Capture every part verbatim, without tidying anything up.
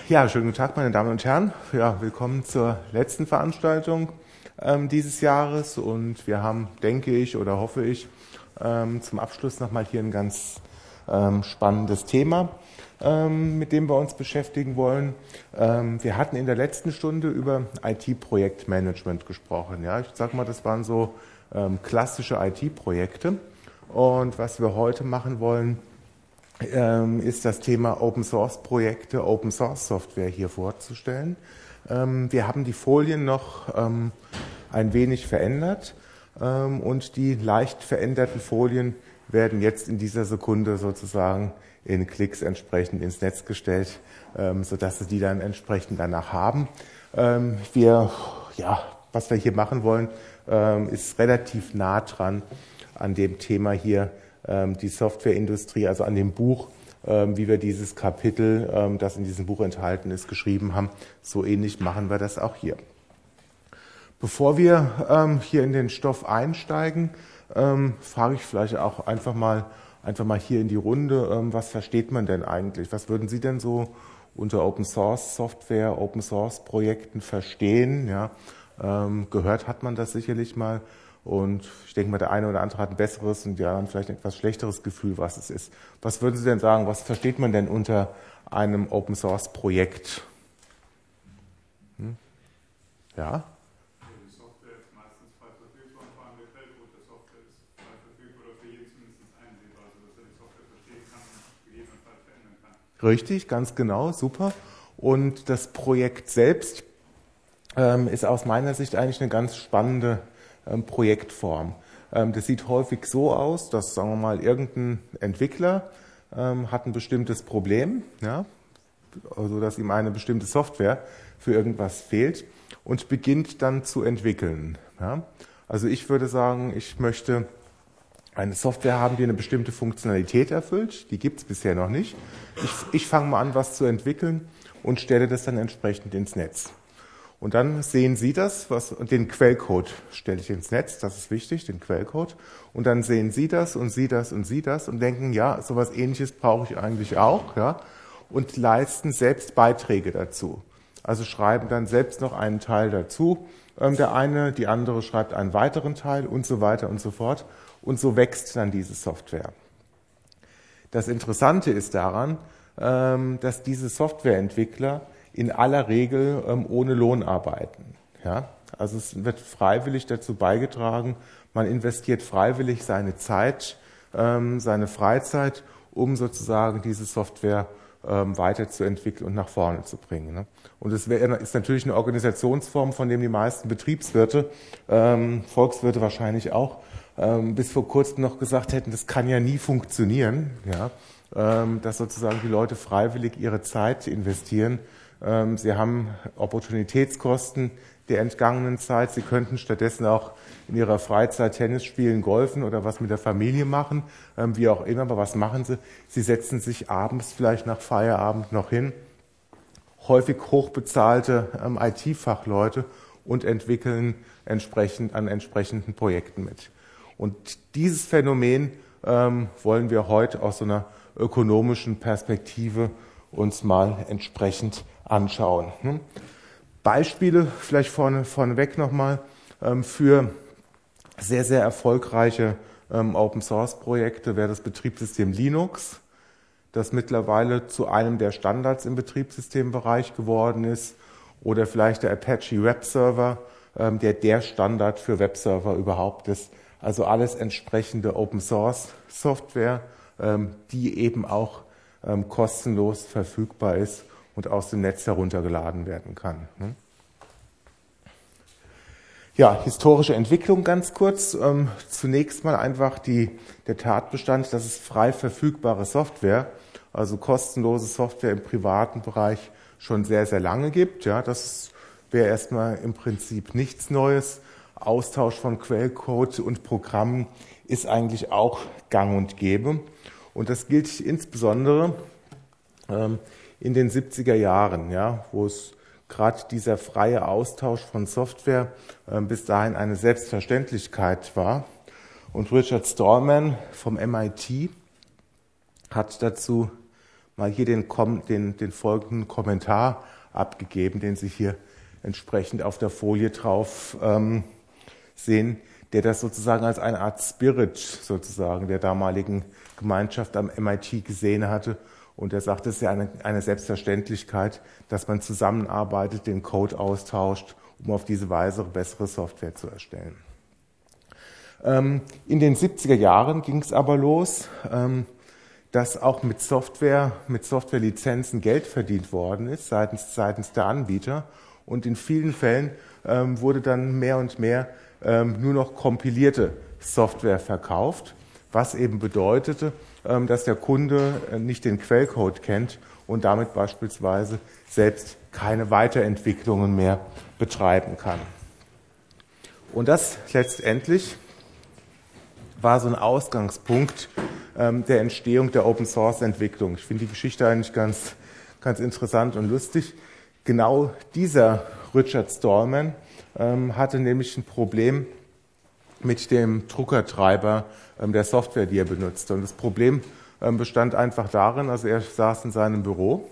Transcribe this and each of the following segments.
Ja, schönen guten Tag, meine Damen und Herren. Ja, willkommen zur letzten Veranstaltung ähm, dieses Jahres. Und wir haben, denke ich oder hoffe ich, ähm, zum Abschluss nochmal hier ein ganz ähm, spannendes Thema, ähm, mit dem wir uns beschäftigen wollen. Ähm, wir hatten in der letzten Stunde über I T-Projektmanagement gesprochen. Ja, ich sag mal, das waren so ähm, klassische I T-Projekte. Und was wir heute machen wollen, ähm, ist das Thema Open Source Projekte, Open Source Software hier vorzustellen. Ähm, wir haben die Folien noch ähm, ein wenig verändert ähm, und die leicht veränderten Folien werden jetzt in dieser Sekunde sozusagen in Klicks entsprechend ins Netz gestellt, ähm, sodass Sie die dann entsprechend danach haben. Ähm, wir, ja, was wir hier machen wollen, ähm, ist relativ nah dran an dem Thema hier, die Softwareindustrie, also an dem Buch, wie wir dieses Kapitel, das in diesem Buch enthalten ist, geschrieben haben. So ähnlich machen wir das auch hier. Bevor wir hier in den Stoff einsteigen, frage ich vielleicht auch einfach mal, einfach mal hier in die Runde, was versteht man denn eigentlich? Was würden Sie denn so unter Open Source Software, Open Source Projekten verstehen? Ja, gehört hat man das sicherlich mal. Und ich denke mal, der eine oder andere hat ein besseres und der andere vielleicht ein etwas schlechteres Gefühl, was es ist. Was würden Sie denn sagen, was versteht man denn unter einem Open-Source-Projekt? Hm? Ja? Die Software ist meistens frei verfügbar und vor allem der Quellcode der Software ist frei verfügbar oder für jeden zumindest einsehbar, sodass er die Software verstehen kann und gegebenenfalls verändern kann. Richtig, ganz genau, super. Und das Projekt selbst ähm, ist aus meiner Sicht eigentlich eine ganz spannende Projektform. Das sieht häufig so aus, dass, sagen wir mal, irgendein Entwickler hat ein bestimmtes Problem, ja, also dass ihm eine bestimmte Software für irgendwas fehlt und beginnt dann zu entwickeln. Ja. Also ich würde sagen, ich möchte eine Software haben, die eine bestimmte Funktionalität erfüllt. Die gibt es bisher noch nicht. Ich, ich fange mal an, was zu entwickeln und stelle das dann entsprechend ins Netz. Und dann sehen Sie das, was, und den Quellcode stelle ich ins Netz, das ist wichtig, den Quellcode. Und dann sehen Sie das und Sie das und Sie das und denken, ja, sowas Ähnliches brauche ich eigentlich auch, ja, und leisten selbst Beiträge dazu. Also schreiben dann selbst noch einen Teil dazu. Ähm, der eine, die andere schreibt einen weiteren Teil und so weiter und so fort. Und so wächst dann diese Software. Das Interessante ist daran, ähm, dass diese Softwareentwickler in aller Regel ähm, ohne Lohn arbeiten. Ja? Also es wird freiwillig dazu beigetragen, man investiert freiwillig seine Zeit, ähm, seine Freizeit, um sozusagen diese Software ähm, weiterzuentwickeln und nach vorne zu bringen. Ne? Und es wär, ist natürlich eine Organisationsform, von dem die meisten Betriebswirte, ähm, Volkswirte wahrscheinlich auch, ähm, bis vor kurzem noch gesagt hätten, das kann ja nie funktionieren, ja? ähm, dass sozusagen die Leute freiwillig ihre Zeit investieren. Sie haben Opportunitätskosten der entgangenen Zeit. Sie könnten stattdessen auch in ihrer Freizeit Tennis spielen, golfen oder was mit der Familie machen, wie auch immer. Aber was machen Sie? Sie setzen sich abends vielleicht nach Feierabend noch hin, häufig hochbezahlte I T-Fachleute und entwickeln entsprechend an entsprechenden Projekten mit. Und dieses Phänomen ähm, wollen wir heute aus so einer ökonomischen Perspektive uns mal entsprechend anschauen. Beispiele vielleicht vorne, vorneweg nochmal für sehr, sehr erfolgreiche Open-Source-Projekte wäre das Betriebssystem Linux, das mittlerweile zu einem der Standards im Betriebssystembereich geworden ist, oder vielleicht der Apache Webserver, der der Standard für Webserver überhaupt ist. Also alles entsprechende Open-Source-Software, die eben auch kostenlos verfügbar ist und aus dem Netz heruntergeladen werden kann. Ja, historische Entwicklung ganz kurz. Zunächst mal einfach die, der Tatbestand, dass es frei verfügbare Software, also kostenlose Software im privaten Bereich schon sehr, sehr lange gibt. Ja, das wäre erstmal im Prinzip nichts Neues. Austausch von Quellcode und Programmen ist eigentlich auch gang und gäbe. Und das gilt insbesondere ähm, in den siebziger Jahren, ja, wo es gerade dieser freie Austausch von Software äh, bis dahin eine Selbstverständlichkeit war. Und Richard Stallman vom M I T hat dazu mal hier den, den, den folgenden Kommentar abgegeben, den Sie hier entsprechend auf der Folie drauf ähm, sehen, der das sozusagen als eine Art Spirit sozusagen der damaligen Gemeinschaft am M I T gesehen hatte. Und er sagt, es ist ja eine, eine Selbstverständlichkeit, dass man zusammenarbeitet, den Code austauscht, um auf diese Weise bessere Software zu erstellen. Ähm, in den siebziger Jahren ging es aber los, ähm, dass auch mit Software, mit Softwarelizenzen Geld verdient worden ist seitens, seitens der Anbieter. Und in vielen Fällen ähm, wurde dann mehr und mehr ähm, nur noch kompilierte Software verkauft, was eben bedeutete, ähm, dass der Kunde äh, nicht den Quellcode kennt und damit beispielsweise selbst keine Weiterentwicklungen mehr betreiben kann. Und das letztendlich war so ein Ausgangspunkt ähm, der Entstehung der Open-Source-Entwicklung. Ich finde die Geschichte eigentlich ganz, ganz interessant und lustig. Genau dieser Richard Stallman ähm, hatte nämlich ein Problem mit dem Druckertreiber ähm, der Software, die er benutzte. Und das Problem ähm, bestand einfach darin, also er saß in seinem Büro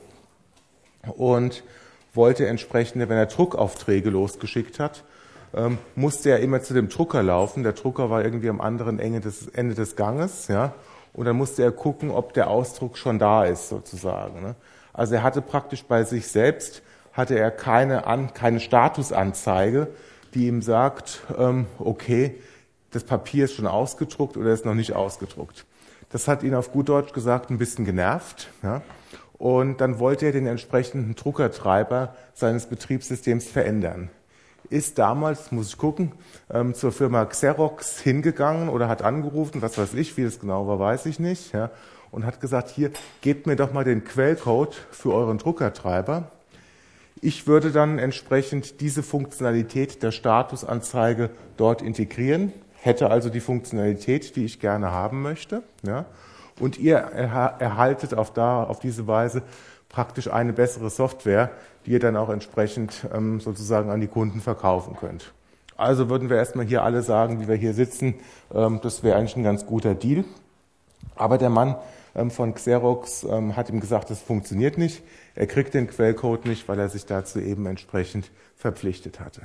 und wollte entsprechende, wenn er Druckaufträge losgeschickt hat, ähm, musste er immer zu dem Drucker laufen. Der Drucker war irgendwie am anderen Ende des, Ende des Ganges, ja, und dann musste er gucken, ob der Ausdruck schon da ist, sozusagen. Ne? Also er hatte praktisch bei sich selbst hatte er keine, An, keine Statusanzeige, die ihm sagt, ähm, okay, das Papier ist schon ausgedruckt oder ist noch nicht ausgedruckt. Das hat ihn auf gut Deutsch gesagt ein bisschen genervt. Ja? Und dann wollte er den entsprechenden Druckertreiber seines Betriebssystems verändern. Ist damals, muss ich gucken, ähm, zur Firma Xerox hingegangen oder hat angerufen, was weiß ich, wie das genau war, weiß ich nicht, ja? Und hat gesagt, hier, gebt mir doch mal den Quellcode für euren Druckertreiber. Ich würde dann entsprechend diese Funktionalität der Statusanzeige dort integrieren, hätte also die Funktionalität, die ich gerne haben möchte. Ja, und ihr erhaltet auf, da, auf diese Weise praktisch eine bessere Software, die ihr dann auch entsprechend ähm, sozusagen an die Kunden verkaufen könnt. Also würden wir erstmal hier alle sagen, wie wir hier sitzen, ähm, das wäre eigentlich ein ganz guter Deal. Aber der Mann ähm, von Xerox ähm, hat ihm gesagt, das funktioniert nicht. Er kriegt den Quellcode nicht, weil er sich dazu eben entsprechend verpflichtet hatte.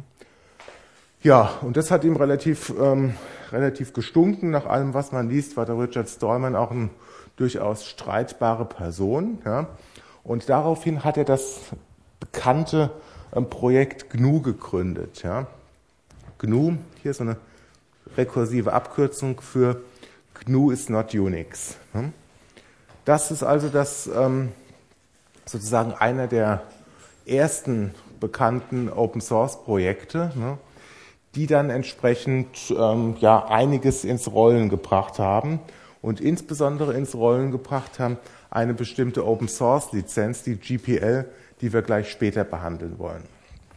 Ja, und das hat ihm relativ, ähm, relativ gestunken. Nach allem, was man liest, war der Richard Stallman auch eine durchaus streitbare Person. Ja. Und daraufhin hat er das bekannte ähm, Projekt G N U gegründet. Ja. G N U, hier ist so eine rekursive Abkürzung für G N U is not Unix. Das ist also das ähm, sozusagen einer der ersten bekannten Open-Source-Projekte, ne, die dann entsprechend ähm, ja, einiges ins Rollen gebracht haben und insbesondere ins Rollen gebracht haben eine bestimmte Open-Source-Lizenz, die G P L, die wir gleich später behandeln wollen.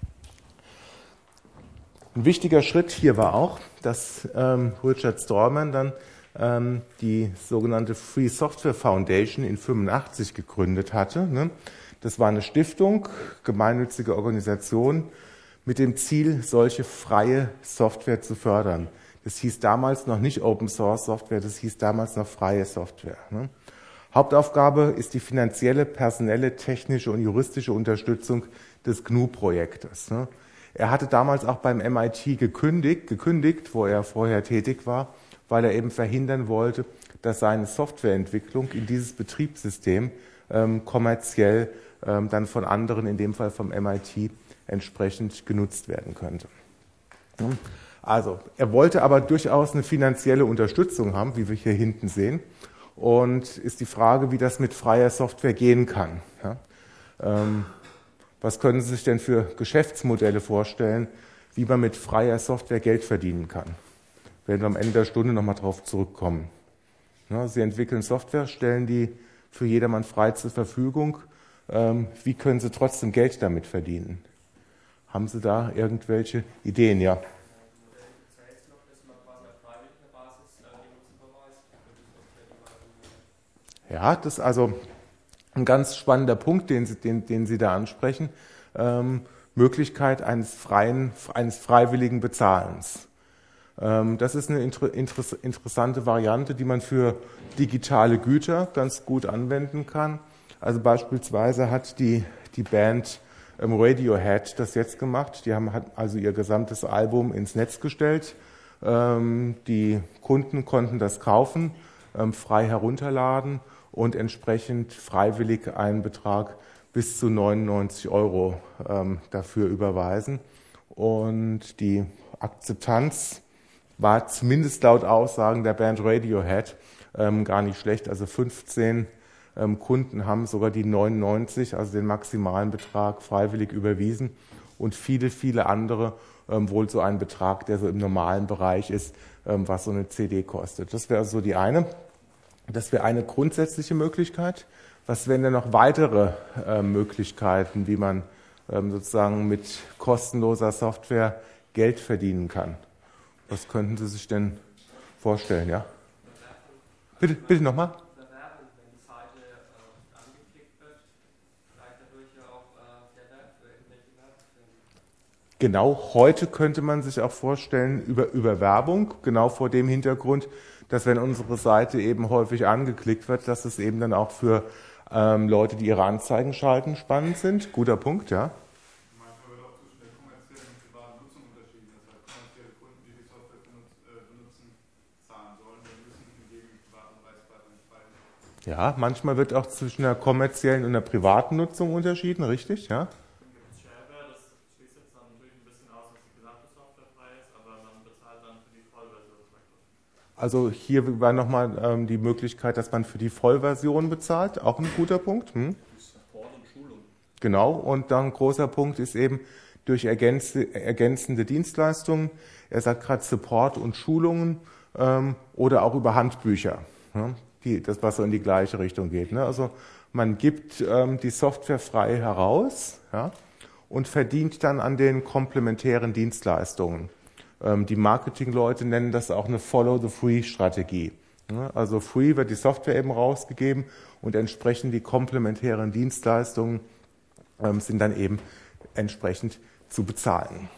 Ein wichtiger Schritt hier war auch, dass ähm, Richard Stallman dann ähm, die sogenannte Free Software Foundation in fünfundachtzig gegründet hatte. Ne? Das war eine Stiftung, gemeinnützige Organisation mit dem Ziel, solche freie Software zu fördern. Das hieß damals noch nicht Open Source Software, das hieß damals noch freie Software. Ne? Hauptaufgabe ist die finanzielle, personelle, technische und juristische Unterstützung des G N U-Projektes. Ne? Er hatte damals auch beim M I T gekündigt, gekündigt, wo er vorher tätig war, weil er eben verhindern wollte, dass seine Softwareentwicklung in dieses Betriebssystem ähm, kommerziell ähm, dann von anderen, in dem Fall vom M I T, entsprechend genutzt werden könnte. Also, er wollte aber durchaus eine finanzielle Unterstützung haben, wie wir hier hinten sehen. Und ist die Frage, wie das mit freier Software gehen kann. Ja? Ähm, was können Sie sich denn für Geschäftsmodelle vorstellen, wie man mit freier Software Geld verdienen kann? Werden wir am Ende der Stunde nochmal drauf zurückkommen. Ja, Sie entwickeln Software, stellen die für jedermann frei zur Verfügung. Ähm, wie können Sie trotzdem Geld damit verdienen? Haben Sie da irgendwelche Ideen? Ja. Ja, das ist also ein ganz spannender Punkt, den Sie, den, den Sie da ansprechen. Ähm, Möglichkeit eines freien, eines freiwilligen Bezahlens. Ähm, das ist eine inter, inter, interessante Variante, die man für digitale Güter ganz gut anwenden kann. Also beispielsweise hat die, die Band ähm, Radiohead das jetzt gemacht. Die haben hat also ihr gesamtes Album ins Netz gestellt. Ähm, die Kunden konnten das kaufen, ähm, frei herunterladen und entsprechend freiwillig einen Betrag bis zu neunundneunzig Euro ähm, dafür überweisen. Und die Akzeptanz war zumindest laut Aussagen der Band Radiohead ähm, gar nicht schlecht. Also fünfzehn ähm, Kunden haben sogar die neunundneunzig, also den maximalen Betrag, freiwillig überwiesen. Und viele, viele andere ähm, wohl so einen Betrag, der so im normalen Bereich ist, ähm, was so eine C D kostet. Das wäre also die eine. Das wäre eine grundsätzliche Möglichkeit. Was wären denn noch weitere äh, Möglichkeiten, wie man ähm, sozusagen mit kostenloser Software Geld verdienen kann? Was könnten Sie sich denn vorstellen, ja? Bitte, bitte nochmal. Bewerbung, wenn die Seite äh, angeklickt wird, vielleicht dadurch ja auch äh, der Wert für irgendwelche Werbefirmen. Genau, heute könnte man sich auch vorstellen über, über Werbung, genau vor dem Hintergrund, dass wenn unsere Seite eben häufig angeklickt wird, dass es eben dann auch für ähm, Leute, die ihre Anzeigen schalten, spannend sind. Guter Punkt, ja. Manchmal wird auch zwischen der kommerziellen und privaten Nutzung unterschieden. Das heißt, kommerzielle Kunden, die die Software benutz, äh, benutzen, zahlen sollen, wir müssen hingegen im privaten Preisbeitrag entscheiden. Ja, manchmal wird auch zwischen einer kommerziellen und einer privaten Nutzung unterschieden, richtig, ja. Shareware, das schließt jetzt dann natürlich ein bisschen aus, dass die gesamte Software frei ist, aber man bezahlt dann für die Vollversion. Also hier war nochmal ähm, die Möglichkeit, dass man für die Vollversion bezahlt, auch ein guter Punkt. Hm? Support und Schulung. Genau, und dann ein großer Punkt ist eben durch ergänze, ergänzende Dienstleistungen, er sagt gerade Support und Schulungen ähm, oder auch über Handbücher, ne? die, das was so in die gleiche Richtung geht. Ne? Also man gibt ähm, die Software frei heraus, ja, und verdient dann an den komplementären Dienstleistungen. Die Marketingleute nennen das auch eine Follow-the-Free-Strategie. Also free wird die Software eben rausgegeben und entsprechend die komplementären Dienstleistungen sind dann eben entsprechend zu bezahlen.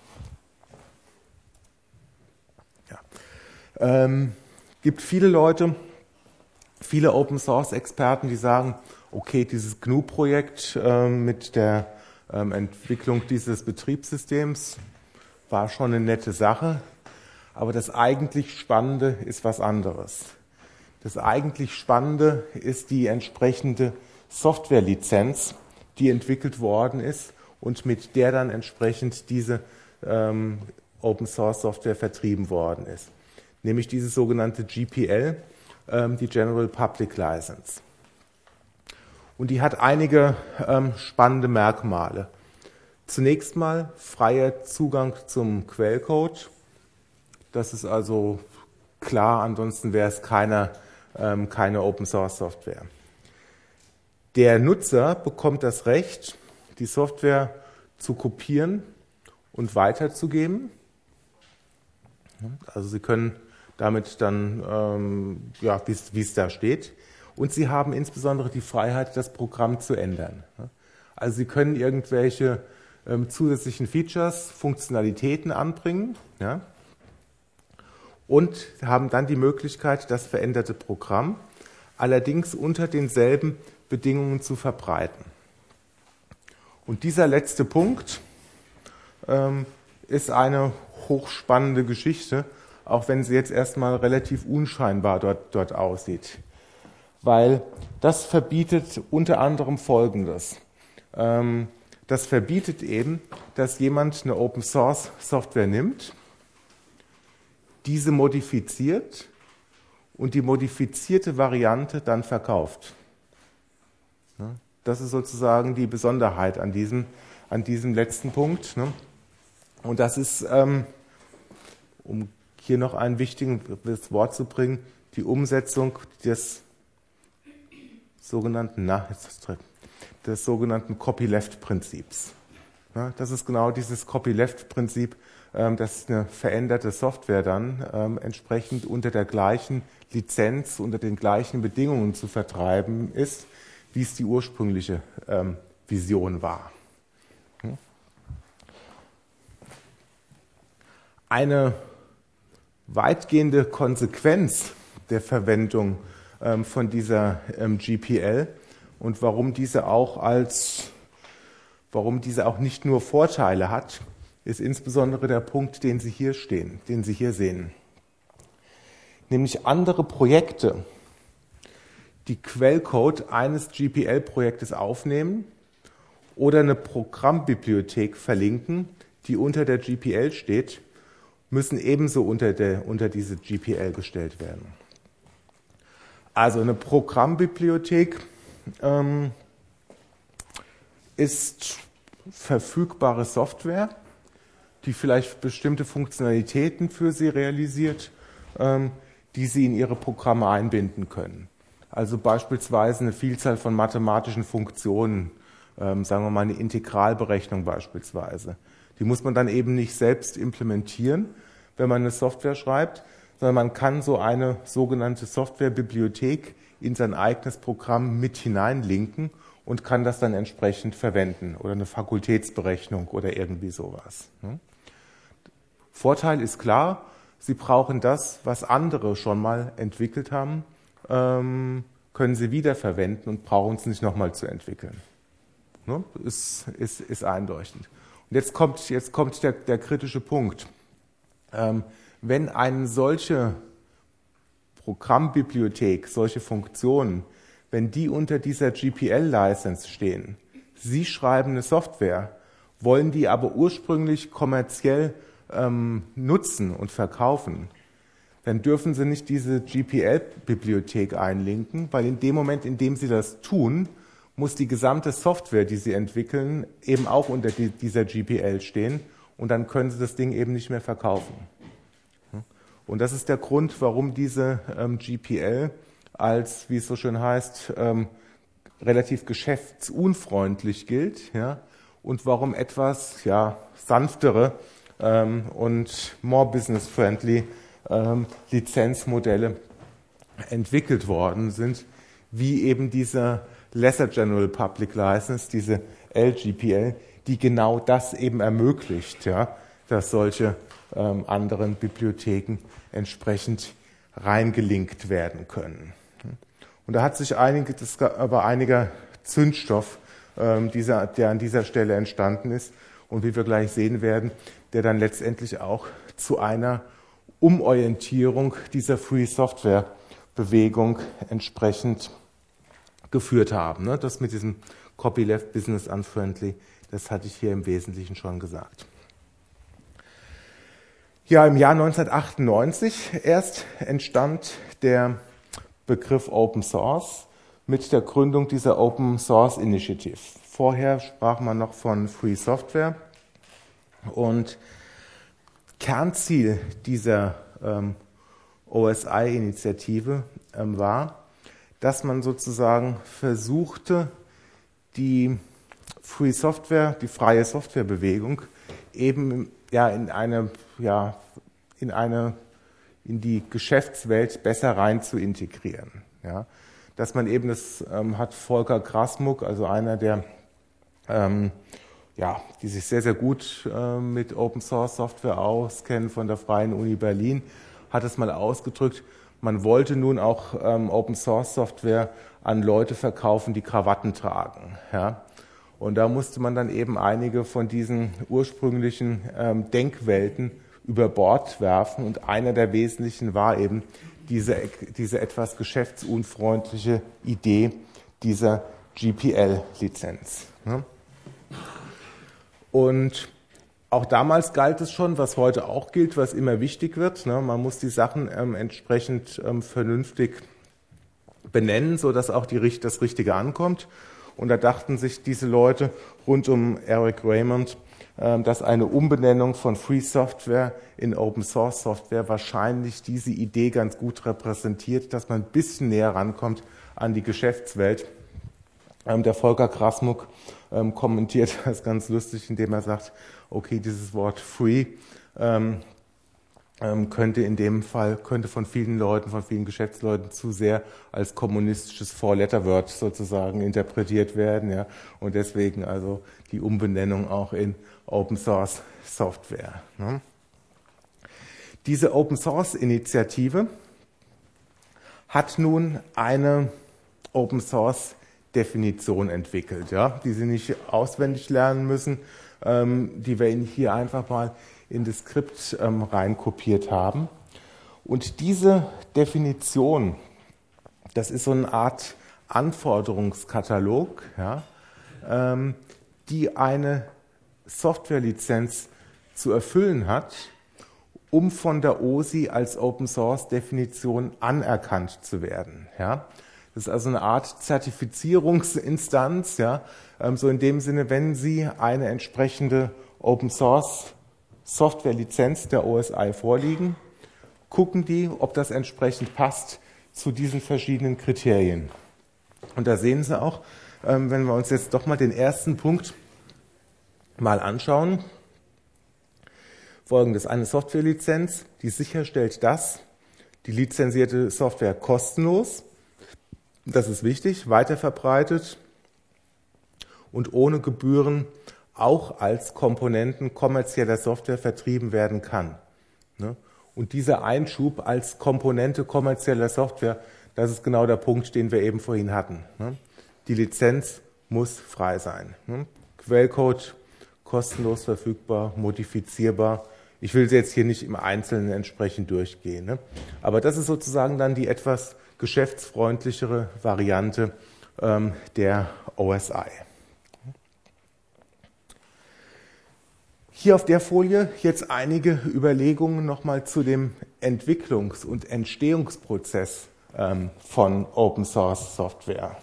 Ja. Ähm, gibt viele Leute, viele Open-Source-Experten, die sagen, okay, dieses G N U-Projekt ähm, mit der ähm, Entwicklung dieses Betriebssystems war schon eine nette Sache, aber das eigentlich Spannende ist was anderes. Das eigentlich Spannende ist die entsprechende Softwarelizenz, die entwickelt worden ist und mit der dann entsprechend diese ähm, Open-Source-Software vertrieben worden ist. Nämlich diese sogenannte G P L, ähm, die General Public License. Und die hat einige ähm, spannende Merkmale. Zunächst mal freier Zugang zum Quellcode. Das ist also klar, ansonsten wäre es keine, ähm, keine Open-Source-Software. Der Nutzer bekommt das Recht, die Software zu kopieren und weiterzugeben. Also Sie können damit dann, ähm, ja, wie es da steht. Und Sie haben insbesondere die Freiheit, das Programm zu ändern. Also Sie können irgendwelche ähm, zusätzlichen Features, Funktionalitäten anbringen, ja, und haben dann die Möglichkeit, das veränderte Programm allerdings unter denselben Bedingungen zu verbreiten. Und dieser letzte Punkt ähm, ist eine hochspannende Geschichte, auch wenn sie jetzt erstmal relativ unscheinbar dort, dort aussieht. Weil das verbietet unter anderem Folgendes. Ähm, das verbietet eben, dass jemand eine Open-Source-Software nimmt, diese modifiziert und die modifizierte Variante dann verkauft. Das ist sozusagen die Besonderheit an diesem, an diesem letzten Punkt. Und das ist, ähm, um hier noch ein wichtiges Wort zu bringen, die Umsetzung des sogenannten, na, jetzt ist drin, des sogenannten Copyleft-Prinzips. Ja, das ist genau dieses Copyleft-Prinzip, ähm, dass eine veränderte Software dann ähm, entsprechend unter der gleichen Lizenz, unter den gleichen Bedingungen zu vertreiben ist, wie es die ursprüngliche ähm, Vision war. Hm? Eine weitgehende Konsequenz der Verwendung ähm, von dieser ähm, G P L und warum diese auch als, warum diese auch nicht nur Vorteile hat, ist insbesondere der Punkt, den Sie hier stehen, den Sie hier sehen. Nämlich andere Projekte, die Quellcode eines G P L-Projektes aufnehmen oder eine Programmbibliothek verlinken, die unter der G P L steht, müssen ebenso unter, der, unter diese G P L gestellt werden. Also eine Programmbibliothek ähm, ist verfügbare Software, die vielleicht bestimmte Funktionalitäten für Sie realisiert, ähm, die Sie in Ihre Programme einbinden können. Also beispielsweise eine Vielzahl von mathematischen Funktionen, ähm, sagen wir mal eine Integralberechnung beispielsweise. Die muss man dann eben nicht selbst implementieren, wenn man eine Software schreibt, sondern man kann so eine sogenannte Softwarebibliothek in sein eigenes Programm mit hineinlinken und kann das dann entsprechend verwenden oder eine Fakultätsberechnung oder irgendwie sowas. Vorteil ist klar, Sie brauchen das, was andere schon mal entwickelt haben, ähm, können Sie wiederverwenden und brauchen es nicht nochmal zu entwickeln. Ne? Ist, ist, ist einleuchtend. Und jetzt kommt, jetzt kommt der, der kritische Punkt. Ähm, wenn eine solche Programmbibliothek, solche Funktionen, wenn die unter dieser G P L-License stehen, Sie schreiben eine Software, wollen die aber ursprünglich kommerziell ähm, nutzen und verkaufen, dann dürfen Sie nicht diese G P L-Bibliothek einlinken, weil in dem Moment, in dem Sie das tun, muss die gesamte Software, die Sie entwickeln, eben auch unter die, dieser G P L stehen und dann können Sie das Ding eben nicht mehr verkaufen. Und das ist der Grund, warum diese ähm, G P L als, wie es so schön heißt, ähm, relativ geschäftsunfreundlich gilt, ja, und warum etwas ja, sanftere ähm, und more business-friendly ähm, Lizenzmodelle entwickelt worden sind, wie eben diese Lesser General Public License, diese L G P L, die genau das eben ermöglicht, ja, dass solche ähm, anderen Bibliotheken entsprechend reingelinkt werden können. Und da hat sich einige, das aber einiger Zündstoff, ähm, dieser, der an dieser Stelle entstanden ist und wie wir gleich sehen werden, der dann letztendlich auch zu einer Umorientierung dieser Free Software Bewegung entsprechend geführt haben. Ne? Das mit diesem Copyleft Business Unfriendly, das hatte ich hier im Wesentlichen schon gesagt. Ja, im Jahr neunzehnhundertachtundneunzig erst entstand der Begriff Open Source mit der Gründung dieser Open Source Initiative. Vorher sprach man noch von Free Software und Kernziel dieser ähm, O S I-Initiative ähm, war, dass man sozusagen versuchte, die Free Software, die freie Softwarebewegung eben ja in eine ja in eine in die Geschäftswelt besser rein zu integrieren. Ja, dass man eben das ähm, hat Volker Krasmuck, also einer der ähm, ja, die sich sehr sehr gut äh, mit Open Source Software auskennen von der Freien Uni Berlin, hat es mal ausgedrückt. Man wollte nun auch ähm, Open Source Software an Leute verkaufen, die Krawatten tragen. Ja. Und da musste man dann eben einige von diesen ursprünglichen ähm, Denkwelten über Bord werfen. Und einer der wesentlichen war eben diese, diese etwas geschäftsunfreundliche Idee dieser G P L-Lizenz. Ne. Und auch damals galt es schon, was heute auch gilt, was immer wichtig wird. Ne? Man muss die Sachen ähm, entsprechend ähm, vernünftig benennen, sodass auch die, das Richtige ankommt. Und da dachten sich diese Leute rund um Eric Raymond, ähm, dass eine Umbenennung von Free Software in Open Source Software wahrscheinlich diese Idee ganz gut repräsentiert, dass man ein bisschen näher rankommt an die Geschäftswelt. Ähm, der Volker Krasmuck ähm, kommentiert das ganz lustig, indem er sagt, okay, dieses Wort free ähm, ähm, könnte in dem Fall, könnte von vielen Leuten, von vielen Geschäftsleuten zu sehr als kommunistisches Four-Letter-Word sozusagen interpretiert werden, ja, und deswegen also die Umbenennung auch in Open Source Software. Ne? Diese Open Source Initiative hat nun eine Open Source Definition entwickelt, ja, die Sie nicht auswendig lernen müssen, ähm, die wir Ihnen hier einfach mal in das Skript ähm, reinkopiert haben. Und diese Definition, das ist so eine Art Anforderungskatalog, ja, ähm, die eine Softwarelizenz zu erfüllen hat, um von der O S I als Open-Source-Definition anerkannt zu werden. Ja. Das ist also eine Art Zertifizierungsinstanz, ja, ähm, so in dem Sinne, wenn Sie eine entsprechende Open-Source-Software-Lizenz der O S I vorliegen, gucken die, ob das entsprechend passt zu diesen verschiedenen Kriterien. Und da sehen Sie auch, ähm, wenn wir uns jetzt doch mal den ersten Punkt mal anschauen, Folgendes: Eine Softwarelizenz, die sicherstellt, dass die lizenzierte Software kostenlos, das ist wichtig, weiterverbreitet und ohne Gebühren auch als Komponenten kommerzieller Software vertrieben werden kann. Und dieser Einschub als Komponente kommerzieller Software, das ist genau der Punkt, den wir eben vorhin hatten. Die Lizenz muss frei sein. Quellcode kostenlos verfügbar, modifizierbar. Ich will sie jetzt hier nicht im Einzelnen entsprechend durchgehen. Ne? Aber das ist sozusagen dann die etwas geschäftsfreundlichere Variante ähm, der O S I. Hier auf der Folie jetzt einige Überlegungen nochmal zu dem Entwicklungs- und Entstehungsprozess ähm, von Open Source Software.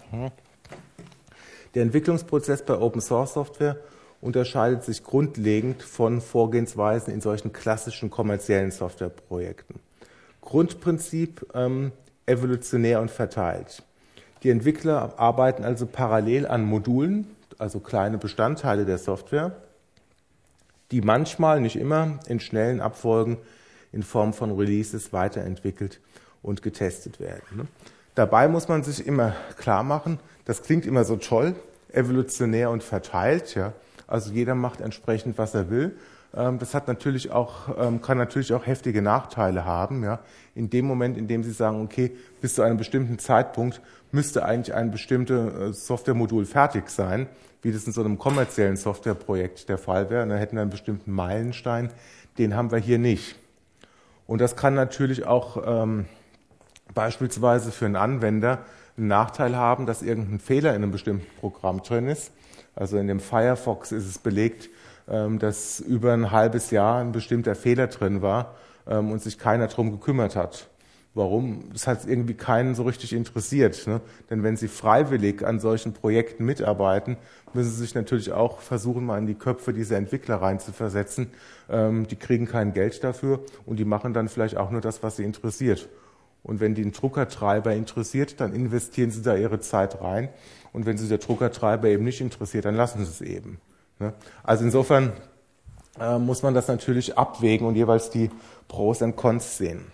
Der Entwicklungsprozess bei Open Source Software unterscheidet sich grundlegend von Vorgehensweisen in solchen klassischen kommerziellen Softwareprojekten. Grundprinzip ähm, evolutionär und verteilt. Die Entwickler arbeiten also parallel an Modulen, also kleine Bestandteile der Software, die manchmal, nicht immer, in schnellen Abfolgen in Form von Releases weiterentwickelt und getestet werden. Ne? Dabei muss man sich immer klar machen, das klingt immer so toll, evolutionär und verteilt, ja. Also jeder macht entsprechend, was er will. Das hat natürlich auch, kann natürlich auch heftige Nachteile haben. Ja. In dem Moment, in dem Sie sagen, okay, bis zu einem bestimmten Zeitpunkt müsste eigentlich ein bestimmtes Softwaremodul fertig sein, wie das in so einem kommerziellen Softwareprojekt der Fall wäre. Und dann hätten wir einen bestimmten Meilenstein, den haben wir hier nicht. Und das kann natürlich auch ähm, beispielsweise für einen Anwender einen Nachteil haben, dass irgendein Fehler in einem bestimmten Programm drin ist. Also in dem Firefox ist es belegt, dass über ein halbes Jahr ein bestimmter Fehler drin war und sich keiner darum gekümmert hat. Warum? Das hat irgendwie keinen so richtig interessiert. Ne? Denn wenn Sie freiwillig an solchen Projekten mitarbeiten, müssen Sie sich natürlich auch versuchen, mal in die Köpfe dieser Entwickler reinzuversetzen. Die kriegen kein Geld dafür und die machen dann vielleicht auch nur das, was sie interessiert. Und wenn die einen Druckertreiber interessiert, dann investieren sie da ihre Zeit rein. Und wenn sie der Druckertreiber eben nicht interessiert, dann lassen sie es eben. Also insofern äh, muss man das natürlich abwägen und jeweils die Pros und Cons sehen.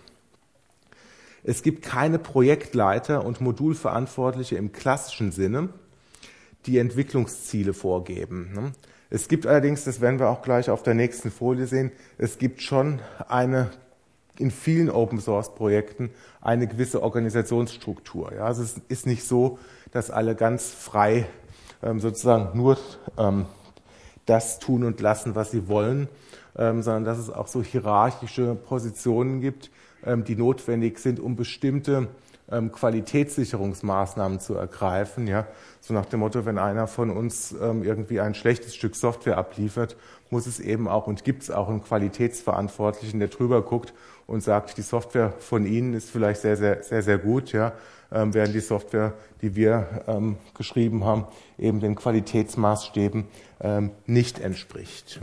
Es gibt keine Projektleiter und Modulverantwortliche im klassischen Sinne, die Entwicklungsziele vorgeben. Es gibt allerdings, das werden wir auch gleich auf der nächsten Folie sehen, es gibt schon eine in vielen Open-Source-Projekten eine gewisse Organisationsstruktur. Ja, also es ist nicht so, dass alle ganz frei ähm, sozusagen nur ähm, das tun und lassen, was sie wollen, ähm, sondern dass es auch so hierarchische Positionen gibt, ähm, die notwendig sind, um bestimmte ähm, Qualitätssicherungsmaßnahmen zu ergreifen. Ja? So nach dem Motto, wenn einer von uns ähm, irgendwie ein schlechtes Stück Software abliefert, muss es eben auch und gibt es auch einen Qualitätsverantwortlichen, der drüber guckt und sagt, die Software von Ihnen ist vielleicht sehr, sehr, sehr, sehr gut, ja, ähm, während die Software, die wir ähm, geschrieben haben, eben den Qualitätsmaßstäben ähm, nicht entspricht.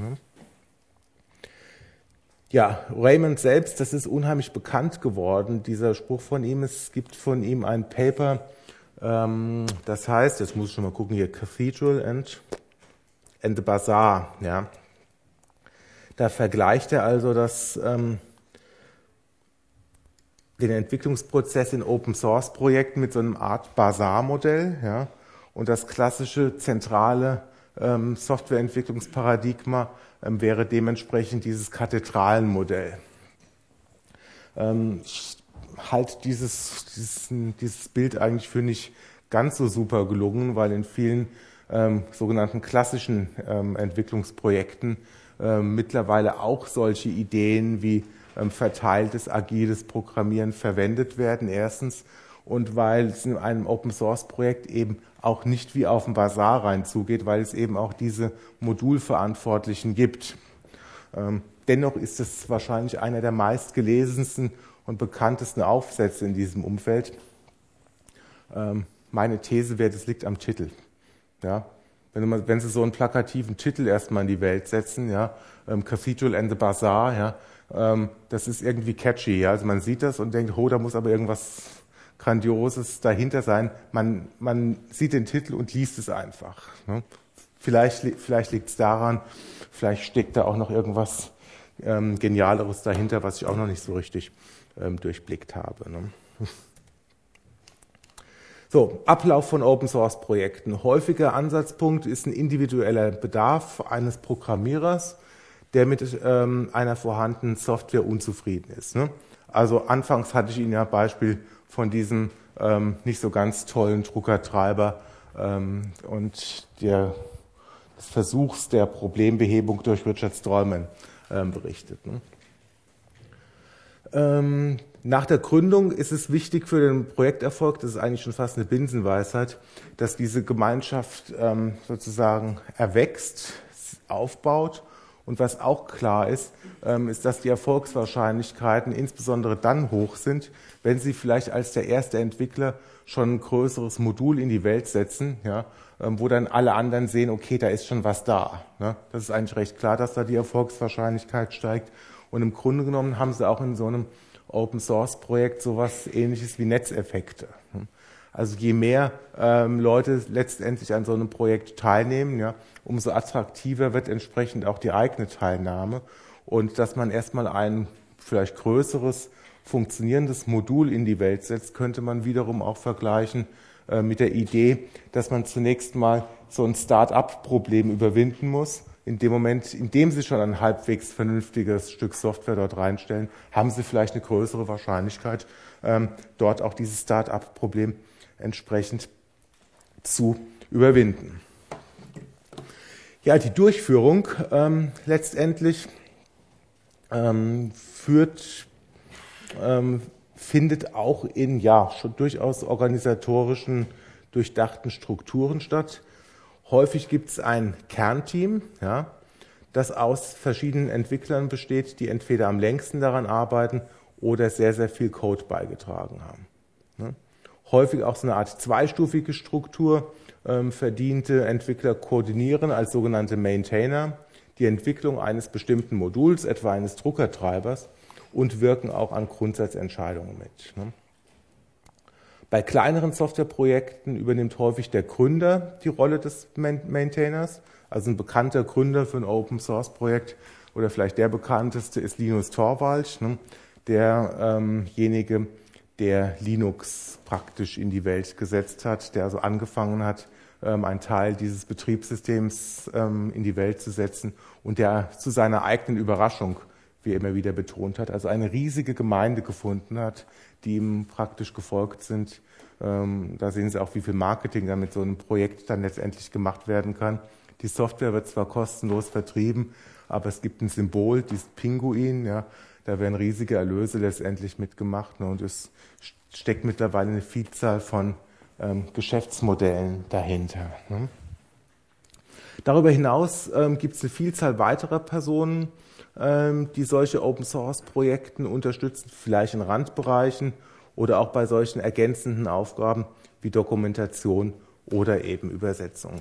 Ja, Raymond selbst, das ist unheimlich bekannt geworden, dieser Spruch von ihm. Es gibt von ihm ein Paper, ähm, das heißt, jetzt muss ich schon mal gucken, hier Cathedral and, and the Bazaar, ja. Da vergleicht er also das, ähm, den Entwicklungsprozess in Open-Source-Projekten mit so einem Art Basar-Modell, ja, und das klassische zentrale ähm, Softwareentwicklungsparadigma ähm, wäre dementsprechend dieses Kathedralenmodell. Ähm, ich halte dieses, dieses, dieses Bild eigentlich für nicht ganz so super gelungen, weil in vielen ähm, sogenannten klassischen ähm, Entwicklungsprojekten ähm, mittlerweile auch solche Ideen wie ähm, verteiltes, agiles Programmieren verwendet werden, erstens. Und weil es in einem Open-Source-Projekt eben auch nicht wie auf dem Basar rein zugeht, weil es eben auch diese Modulverantwortlichen gibt. Ähm, dennoch ist es wahrscheinlich einer der meistgelesensten und bekanntesten Aufsätze in diesem Umfeld. Ähm, meine These wäre, das liegt am Titel. Ja? Wenn, man, wenn Sie so einen plakativen Titel erstmal in die Welt setzen, ja, ähm, Cathedral and the Bazaar, ja, ähm, das ist irgendwie catchy. Ja? Also man sieht das und denkt, oh, da muss aber irgendwas Grandioses dahinter sein. Man, man sieht den Titel und liest es einfach. Ne? Vielleicht, vielleicht liegt es daran, vielleicht steckt da auch noch irgendwas ähm, Genialeres dahinter, was ich auch noch nicht so richtig ähm, durchblickt habe. Ne? So, Ablauf von Open-Source-Projekten. Häufiger Ansatzpunkt ist ein individueller Bedarf eines Programmierers, der mit ähm, einer vorhandenen Software unzufrieden ist. Ne? Also anfangs hatte ich Ihnen ja Beispiel von diesem ähm, nicht so ganz tollen Druckertreiber ähm, und der, des Versuchs der Problembehebung durch Richard Stallman ähm, berichtet. Ne? Ähm, nach der Gründung ist es wichtig für den Projekterfolg, das ist eigentlich schon fast eine Binsenweisheit, dass diese Gemeinschaft ähm, sozusagen erwächst, aufbaut. Und was auch klar ist, ähm, ist, dass die Erfolgswahrscheinlichkeiten insbesondere dann hoch sind, wenn Sie vielleicht als der erste Entwickler schon ein größeres Modul in die Welt setzen, ja, ähm, wo dann alle anderen sehen, okay, da ist schon was da. Ne? Das ist eigentlich recht klar, dass da die Erfolgswahrscheinlichkeit steigt. Und im Grunde genommen haben Sie auch in so einem Open-Source-Projekt sowas Ähnliches wie Netzeffekte. Also je mehr ähm, Leute letztendlich an so einem Projekt teilnehmen, ja, umso attraktiver wird entsprechend auch die eigene Teilnahme. Und dass man erstmal ein vielleicht größeres, funktionierendes Modul in die Welt setzt, könnte man wiederum auch vergleichen äh, mit der Idee, dass man zunächst mal so ein Start-up-Problem überwinden muss. In dem Moment, in dem Sie schon ein halbwegs vernünftiges Stück Software dort reinstellen, haben Sie vielleicht eine größere Wahrscheinlichkeit, ähm, dort auch dieses Start-up-Problem entsprechend zu überwinden. Ja, die Durchführung ähm, letztendlich ähm, führt, ähm, findet auch in ja schon durchaus organisatorischen, durchdachten Strukturen statt. Häufig gibt es ein Kernteam, ja, das aus verschiedenen Entwicklern besteht, die entweder am längsten daran arbeiten oder sehr, sehr viel Code beigetragen haben. Ne? Häufig auch so eine Art zweistufige Struktur. Ähm, verdiente Entwickler koordinieren als sogenannte Maintainer die Entwicklung eines bestimmten Moduls, etwa eines Druckertreibers, und wirken auch an Grundsatzentscheidungen mit. Ne? Bei kleineren Softwareprojekten übernimmt häufig der Gründer die Rolle des Maintainers. Also ein bekannter Gründer für ein Open-Source-Projekt oder vielleicht der bekannteste ist Linus Torvalds, ne? derjenige, der Linux praktisch in die Welt gesetzt hat, der also angefangen hat, ähm, einen Teil dieses Betriebssystems ähm, in die Welt zu setzen und der zu seiner eigenen Überraschung, wie er immer wieder betont hat, also eine riesige Gemeinde gefunden hat, die ihm praktisch gefolgt sind. Ähm, da sehen Sie auch, wie viel Marketing da mit so einem Projekt dann letztendlich gemacht werden kann. Die Software wird zwar kostenlos vertrieben, aber es gibt ein Symbol, dieses Pinguin, ja, da werden riesige Erlöse letztendlich mitgemacht, ne, und es steckt mittlerweile eine Vielzahl von ähm, Geschäftsmodellen dahinter. Ne. Darüber hinaus ähm, gibt es eine Vielzahl weiterer Personen, ähm, die solche Open-Source-Projekten unterstützen, vielleicht in Randbereichen oder auch bei solchen ergänzenden Aufgaben wie Dokumentation oder eben Übersetzung.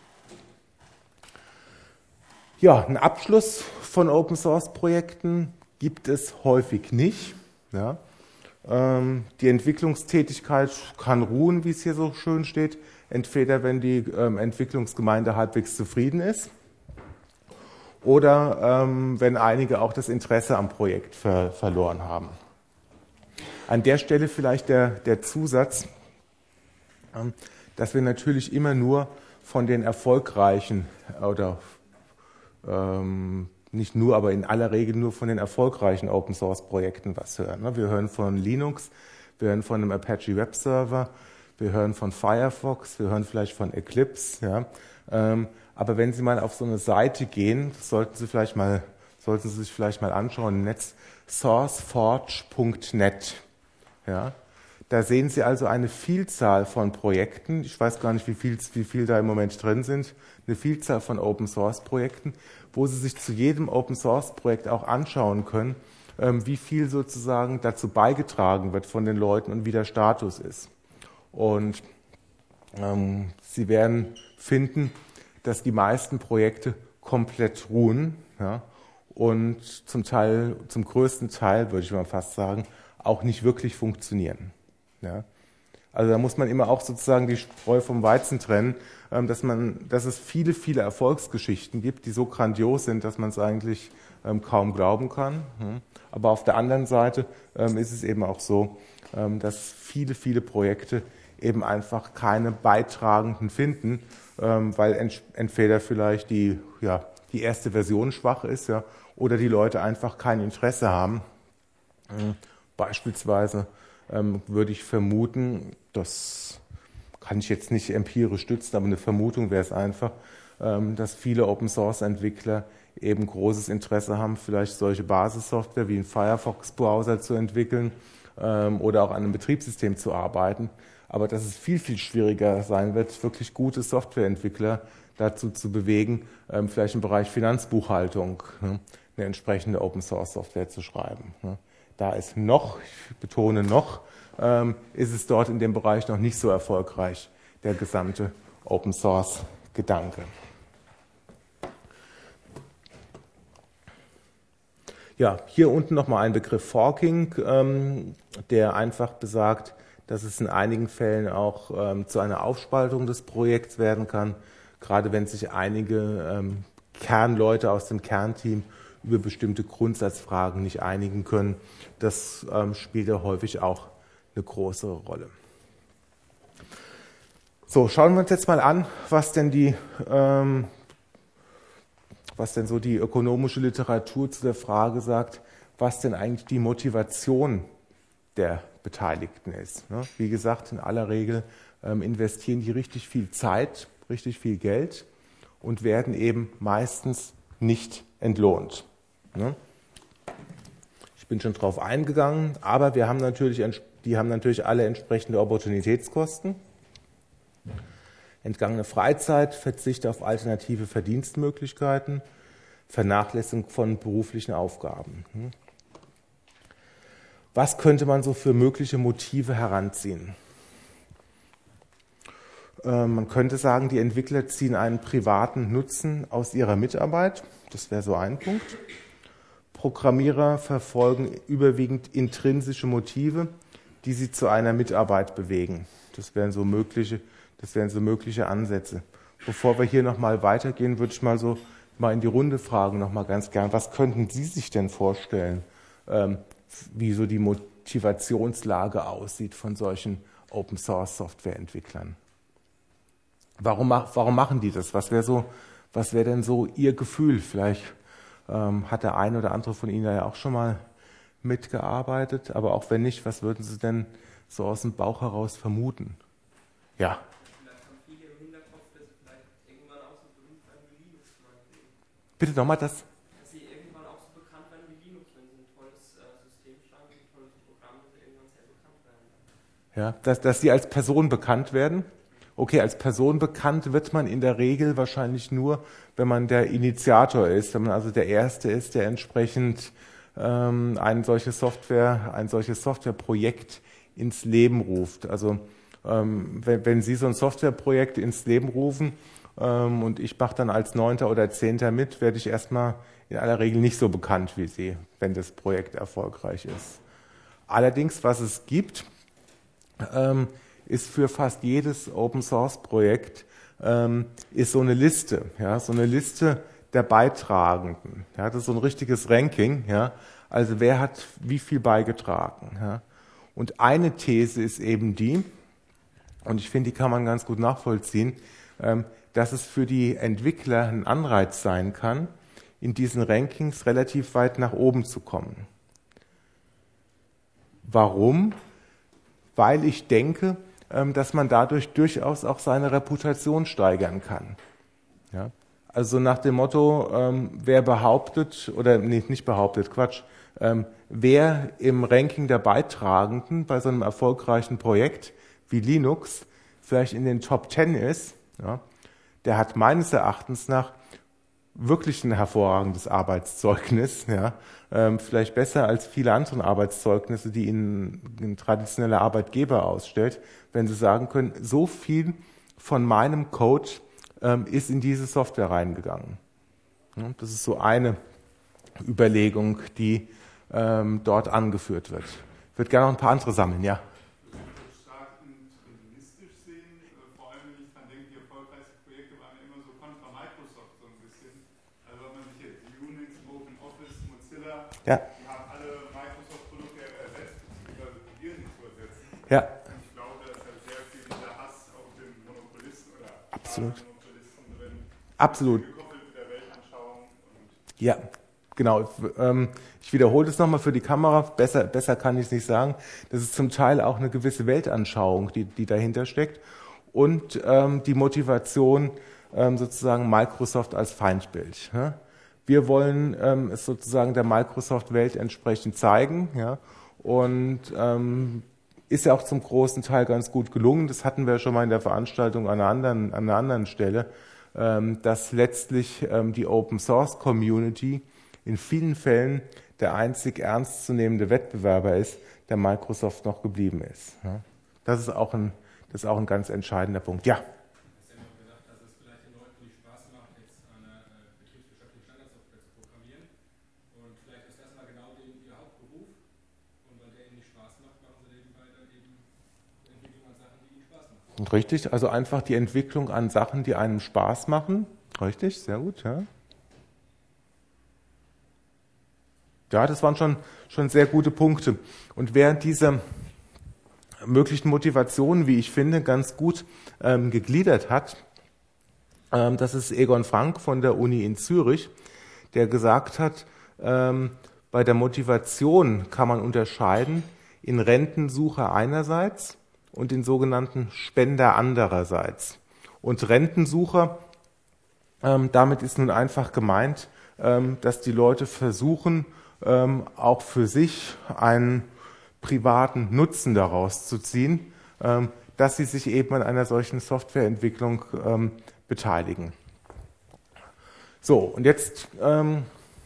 Ja, einen Abschluss von Open-Source-Projekten gibt es häufig nicht. Ja. Ähm, die Entwicklungstätigkeit kann ruhen, wie es hier so schön steht, entweder wenn die ähm, Entwicklungsgemeinde halbwegs zufrieden ist oder ähm, wenn einige auch das Interesse am Projekt ver verloren haben. An der Stelle vielleicht der, der Zusatz, ähm, dass wir natürlich immer nur von den erfolgreichen oder ähm, nicht nur, aber in aller Regel nur von den erfolgreichen Open-Source-Projekten was hören. Wir hören von Linux, wir hören von einem Apache Web Server, wir hören von Firefox, wir hören vielleicht von Eclipse, ja. Ähm, aber wenn Sie mal auf so eine Seite gehen, sollten Sie vielleicht mal, sollten Sie sich vielleicht mal anschauen im Netz, sourceforge punkt net, ja. Da sehen Sie also eine Vielzahl von Projekten. Ich weiß gar nicht, wie viel, wie viel da im Moment drin sind. Eine Vielzahl von Open-Source-Projekten, wo Sie sich zu jedem Open-Source-Projekt auch anschauen können, wie viel sozusagen dazu beigetragen wird von den Leuten und wie der Status ist. Und ähm, Sie werden finden, dass die meisten Projekte komplett ruhen, ja, und zum Teil, zum größten Teil, würde ich mal fast sagen, auch nicht wirklich funktionieren. Ja. Also da muss man immer auch sozusagen die Spreu vom Weizen trennen, dass man, dass es viele, viele Erfolgsgeschichten gibt, die so grandios sind, dass man es eigentlich ähm, kaum glauben kann. Aber auf der anderen Seite ähm, ist es eben auch so, ähm, dass viele, viele Projekte eben einfach keine Beitragenden finden, ähm, weil ent- entweder vielleicht die, ja, die erste Version schwach ist, ja, oder die Leute einfach kein Interesse haben. Ähm, beispielsweise ähm, würde ich vermuten, das kann ich jetzt nicht empirisch stützen, aber eine Vermutung wäre es einfach, ähm, dass viele Open-Source-Entwickler eben großes Interesse haben, vielleicht solche Basissoftware wie einen Firefox-Browser zu entwickeln ähm, oder auch an einem Betriebssystem zu arbeiten. Aber dass es viel, viel schwieriger sein wird, wirklich gute Softwareentwickler dazu zu bewegen, ähm, vielleicht im Bereich Finanzbuchhaltung ne, eine entsprechende Open-Source-Software zu schreiben. Ne. Da ist noch, ich betone noch, ähm, ist es dort in dem Bereich noch nicht so erfolgreich, der gesamte Open-Source-Gedanke. Ja, hier unten nochmal ein Begriff Forking, ähm, der einfach besagt, dass es in einigen Fällen auch ähm, zu einer Aufspaltung des Projekts werden kann, gerade wenn sich einige ähm, Kernleute aus dem Kernteam über bestimmte Grundsatzfragen nicht einigen können. Das ähm, spielt ja häufig auch eine große Rolle. So, schauen wir uns jetzt mal an, was denn die ähm, was denn so die ökonomische Literatur zu der Frage sagt, was denn eigentlich die Motivation der Beteiligten ist. Wie gesagt, in aller Regel ähm, investieren die richtig viel Zeit, richtig viel Geld und werden eben meistens nicht entlohnt. Ne? Ich bin schon drauf eingegangen, aber wir haben natürlich, die haben natürlich alle entsprechende Opportunitätskosten. Entgangene Freizeit, Verzicht auf alternative Verdienstmöglichkeiten, Vernachlässigung von beruflichen Aufgaben. Was könnte man so für mögliche Motive heranziehen? Äh, man könnte sagen, die Entwickler ziehen einen privaten Nutzen aus ihrer Mitarbeit. Das wäre so ein Punkt. Programmierer verfolgen überwiegend intrinsische Motive, die sie zu einer Mitarbeit bewegen. Das wären so mögliche Das wären so mögliche Ansätze. Bevor wir hier nochmal weitergehen, würde ich mal so mal in die Runde fragen, nochmal ganz gern, was könnten Sie sich denn vorstellen, ähm, wie so die Motivationslage aussieht von solchen Open-Source-Software-Entwicklern? Warum, warum machen die das? Was wäre so, was wäre denn so Ihr Gefühl? Vielleicht ähm, hat der eine oder andere von Ihnen ja auch schon mal mitgearbeitet, aber auch wenn nicht, was würden Sie denn so aus dem Bauch heraus vermuten? Ja. Bitte nochmal das. Dass sie irgendwann auch so bekannt werden wie Linux, wenn sie ein tolles äh, System schreiben, ein tolles Programm, dass sie irgendwann sehr bekannt werden. Ja, dass, dass sie als Person bekannt werden. Okay, als Person bekannt wird man in der Regel wahrscheinlich nur, wenn man der Initiator ist, wenn man also der Erste ist, der entsprechend ähm, ein solches Software, ein solches Softwareprojekt ins Leben ruft. Also ähm, wenn, wenn Sie so ein Softwareprojekt ins Leben rufen, und ich mache dann als Neunter oder Zehnter mit, werde ich erstmal in aller Regel nicht so bekannt wie Sie, wenn das Projekt erfolgreich ist. Allerdings, was es gibt, ist für fast jedes Open-Source-Projekt ist so eine Liste, ja, so eine Liste der Beitragenden. Ja, das ist so ein richtiges Ranking. Ja, also wer hat wie viel beigetragen. Ja. Und eine These ist eben die, und ich finde, die kann man ganz gut nachvollziehen, dass es für die Entwickler ein Anreiz sein kann, in diesen Rankings relativ weit nach oben zu kommen. Warum? Weil ich denke, ähm, dass man dadurch durchaus auch seine Reputation steigern kann. Ja? Also nach dem Motto, ähm, wer behauptet, oder nee, nicht behauptet, Quatsch, ähm, wer im Ranking der Beitragenden bei so einem erfolgreichen Projekt wie Linux vielleicht in den Top Ten ist, ja, der hat meines Erachtens nach wirklich ein hervorragendes Arbeitszeugnis, ja, ähm, vielleicht besser als viele andere Arbeitszeugnisse, die Ihnen ein traditioneller Arbeitgeber ausstellt, wenn Sie sagen können, so viel von meinem Code ähm, ist in diese Software reingegangen. Ja, das ist so eine Überlegung, die ähm, dort angeführt wird. Ich würde gerne noch ein paar andere sammeln, ja. Ja. Die haben alle Microsoft-Produkte ersetzt, beziehungsweise probieren sie zu ersetzen. Ja. Und ich glaube, da ist halt sehr viel dieser Hass auf den Monopolisten oder Absolut. Monopolisten drin. Absolut. Gekoppelt mit der Weltanschauung. Und ja, genau. Ich wiederhole es nochmal für die Kamera. Besser, besser kann ich es nicht sagen. Das ist zum Teil auch eine gewisse Weltanschauung, die, die dahinter steckt. Und ähm, die Motivation, ähm, sozusagen Microsoft als Feindbild. Ja? Wir wollen ähm, es sozusagen der Microsoft-Welt entsprechend zeigen, ja, und ähm, ist ja auch zum großen Teil ganz gut gelungen. Das hatten wir schon mal in der Veranstaltung an einer anderen, an einer anderen Stelle, ähm, dass letztlich ähm, die Open-Source-Community in vielen Fällen der einzig ernstzunehmende Wettbewerber ist, der Microsoft noch geblieben ist. Ja. Das ist auch ein, das ist auch ein ganz entscheidender Punkt. Ja. Richtig, also einfach die Entwicklung an Sachen, die einem Spaß machen. Richtig, sehr gut, ja. Ja, das waren schon, schon sehr gute Punkte. Und während dieser möglichen Motivationen, wie ich finde, ganz gut ähm, gegliedert hat, ähm, das ist Egon Frank von der Uni in Zürich, der gesagt hat, ähm, bei der Motivation kann man unterscheiden in Rentensucher einerseits und den sogenannten Spender andererseits. Und Rentensucher, ähm, damit ist nun einfach gemeint, ähm, dass die Leute versuchen, ähm, auch für sich einen privaten Nutzen daraus zu ziehen, ähm, dass sie sich eben an einer solchen Softwareentwicklung ähm, beteiligen. So, und jetzt ähm,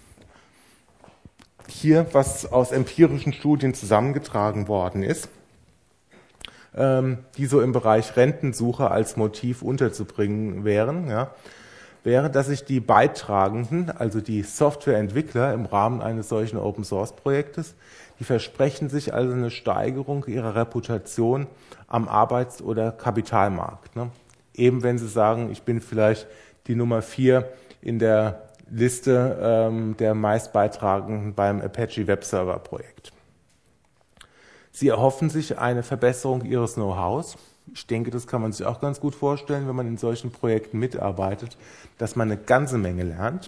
hier, was aus empirischen Studien zusammengetragen worden ist, die so im Bereich Rentensuche als Motiv unterzubringen wären, ja, wäre, dass sich die Beitragenden, also die Softwareentwickler im Rahmen eines solchen Open-Source-Projektes, die versprechen sich also eine Steigerung ihrer Reputation am Arbeits- oder Kapitalmarkt. Ne? Eben wenn sie sagen, ich bin vielleicht die Nummer vier in der Liste ähm, der meistbeitragenden beim Apache Webserver-Projekt. Sie erhoffen sich eine Verbesserung ihres Know-hows. Ich denke, das kann man sich auch ganz gut vorstellen, wenn man in solchen Projekten mitarbeitet, dass man eine ganze Menge lernt.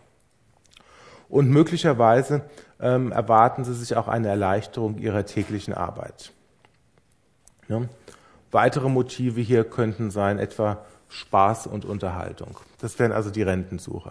Und möglicherweise ähm, erwarten Sie sich auch eine Erleichterung Ihrer täglichen Arbeit. Ja. Weitere Motive hier könnten sein, etwa Spaß und Unterhaltung. Das wären also die Rentensucher.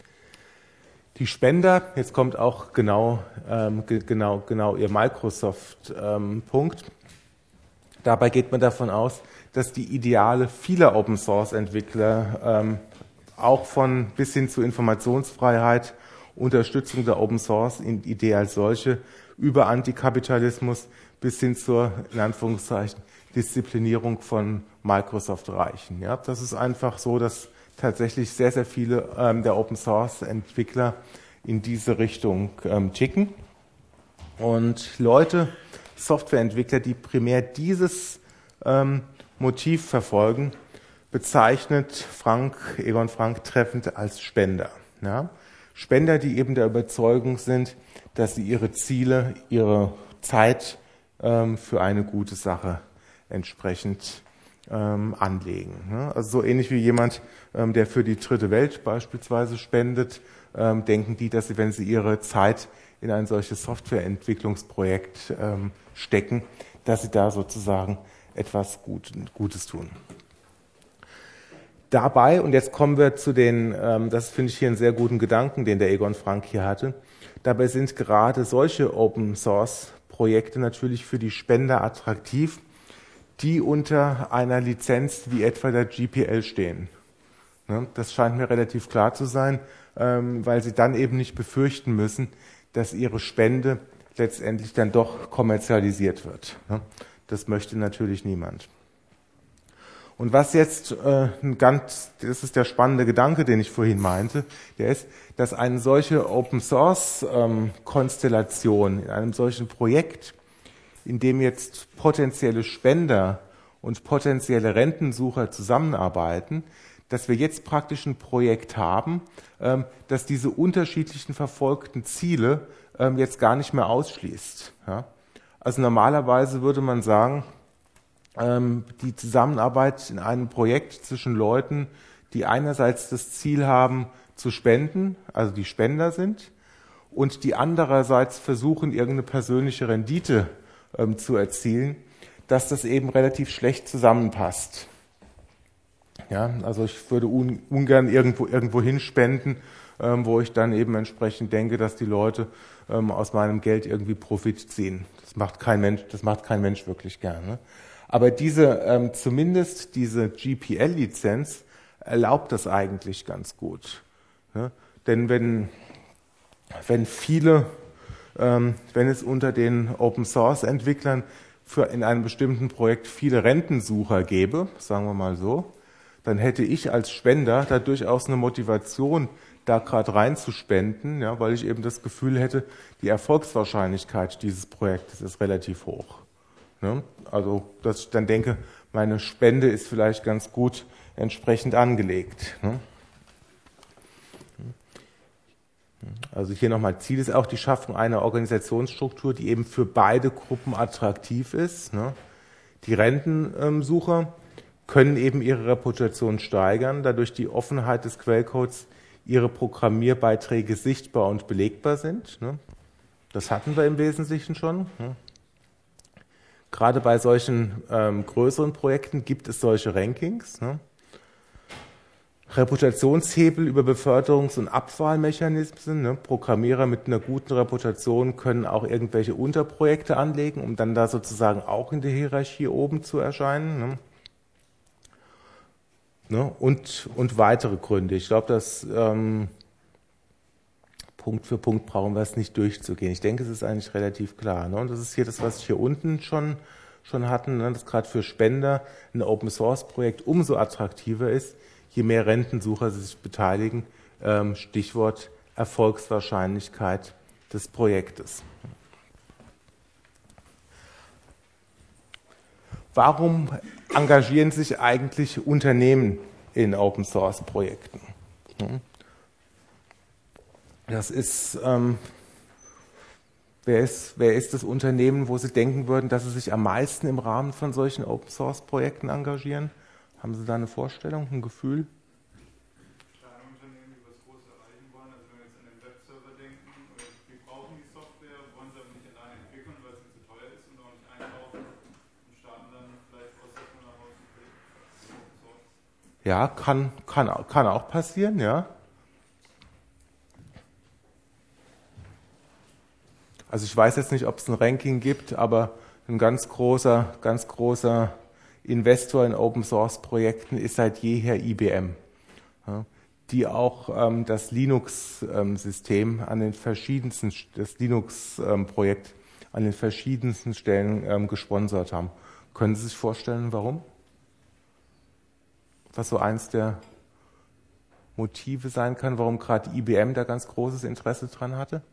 Die Spender, jetzt kommt auch genau, ähm, genau, genau Ihr Microsoft-Punkt. Ähm, Dabei geht man davon aus, dass die Ideale vieler Open-Source-Entwickler ähm, auch von bis hin zu Informationsfreiheit, Unterstützung der Open-Source-Idee als solche, über Antikapitalismus bis hin zur, in Anführungszeichen, Disziplinierung von Microsoft reichen. Ja, das ist einfach so, dass tatsächlich sehr, sehr viele ähm, der Open-Source-Entwickler in diese Richtung ähm, ticken. Und Leute, Softwareentwickler, die primär dieses ähm, Motiv verfolgen, bezeichnet Frank, Egon Frank treffend als Spender. Ja? Spender, die eben der Überzeugung sind, dass sie ihre Ziele, ihre Zeit ähm, für eine gute Sache entsprechend ähm, anlegen. Ne? Also so ähnlich wie jemand, ähm, der für die dritte Welt beispielsweise spendet, ähm, denken die, dass sie, wenn sie ihre Zeit in ein solches Softwareentwicklungsprojekt ähm, stecken, dass sie da sozusagen etwas Gut, Gutes tun. Dabei, und jetzt kommen wir zu den, ähm, das finde ich hier einen sehr guten Gedanken, den der Egon Frank hier hatte, dabei sind gerade solche Open-Source-Projekte natürlich für die Spender attraktiv, die unter einer Lizenz wie etwa der G P L stehen. Ne? Das scheint mir relativ klar zu sein, ähm, weil sie dann eben nicht befürchten müssen, dass ihre Spende letztendlich dann doch kommerzialisiert wird. Ne? Das möchte natürlich niemand. Und was jetzt äh, ein ganz, das ist der spannende Gedanke, den ich vorhin meinte, der ist, dass eine solche Open-Source-Konstellation ähm, in einem solchen Projekt, in dem jetzt potenzielle Spender und potenzielle Rentensucher zusammenarbeiten, dass wir jetzt praktisch ein Projekt haben, ähm, das diese unterschiedlichen verfolgten Ziele ähm, jetzt gar nicht mehr ausschließt. Ja? Also normalerweise würde man sagen, die Zusammenarbeit in einem Projekt zwischen Leuten, die einerseits das Ziel haben, zu spenden, also die Spender sind, und die andererseits versuchen, irgendeine persönliche Rendite ähm, zu erzielen, dass das eben relativ schlecht zusammenpasst. Ja, also ich würde un, ungern irgendwo, irgendwo hinspenden, ähm, wo ich dann eben entsprechend denke, dass die Leute ähm, aus meinem Geld irgendwie Profit ziehen. Das macht kein Mensch, das macht kein Mensch wirklich gerne. Aber diese, ähm, zumindest diese G P L-Lizenz erlaubt das eigentlich ganz gut. Ja? Denn wenn, wenn viele, ähm, wenn es unter den Open-Source-Entwicklern für in einem bestimmten Projekt viele Rentensucher gäbe, sagen wir mal so, dann hätte ich als Spender da durchaus eine Motivation, da gerade reinzuspenden, ja, weil ich eben das Gefühl hätte, die Erfolgswahrscheinlichkeit dieses Projektes ist relativ hoch. Ne? Also, dass ich dann denke, meine Spende ist vielleicht ganz gut entsprechend angelegt. Ne? Also hier nochmal, Ziel ist auch die Schaffung einer Organisationsstruktur, die eben für beide Gruppen attraktiv ist. Ne? Die Rentensucher können eben ihre Reputation steigern, da durch die Offenheit des Quellcodes ihre Programmierbeiträge sichtbar und belegbar sind. Ne? Das hatten wir im Wesentlichen schon. Ne? Gerade bei solchen ähm, größeren Projekten gibt es solche Rankings. Ne? Reputationshebel über Beförderungs- und Abwahlmechanismen. Ne? Programmierer mit einer guten Reputation können auch irgendwelche Unterprojekte anlegen, um dann da sozusagen auch in der Hierarchie oben zu erscheinen. Ne? Ne? Und, und weitere Gründe. Ich glaube, dass ähm, Punkt für Punkt brauchen wir es nicht durchzugehen. Ich denke, es ist eigentlich relativ klar. Ne? Und das ist hier das, was ich hier unten schon, schon hatten, ne? Dass gerade für Spender ein Open-Source-Projekt umso attraktiver ist, je mehr Rentensucher sich beteiligen. Ähm, Stichwort Erfolgswahrscheinlichkeit des Projektes. Warum engagieren sich eigentlich Unternehmen in Open-Source-Projekten? Das ist, ähm, wer ist, wer ist das Unternehmen, wo Sie denken würden, dass Sie sich am meisten im Rahmen von solchen Open-Source-Projekten engagieren? Haben Sie da eine Vorstellung, ein Gefühl? Kleine Unternehmen, die was Großes erreichen wollen, also wenn wir jetzt an den Webserver denken, die brauchen die Software, wollen sie aber nicht alleine entwickeln, weil es ihnen zu teuer ist und auch nicht einkaufen und starten dann vielleicht aus der heraus ein Projekt Open Source. Ja, kann, kann, kann auch passieren, ja. Also ich weiß jetzt nicht, ob es ein Ranking gibt, aber ein ganz großer, ganz großer Investor in Open-Source-Projekten ist seit jeher I B M, ja, die auch ähm, das Linux-System ähm, an den verschiedensten, das Linux-Projekt ähm, an den verschiedensten Stellen ähm, gesponsert haben. Können Sie sich vorstellen, warum? Was so eins der Motive sein kann, warum gerade I B M da ganz großes Interesse dran hatte?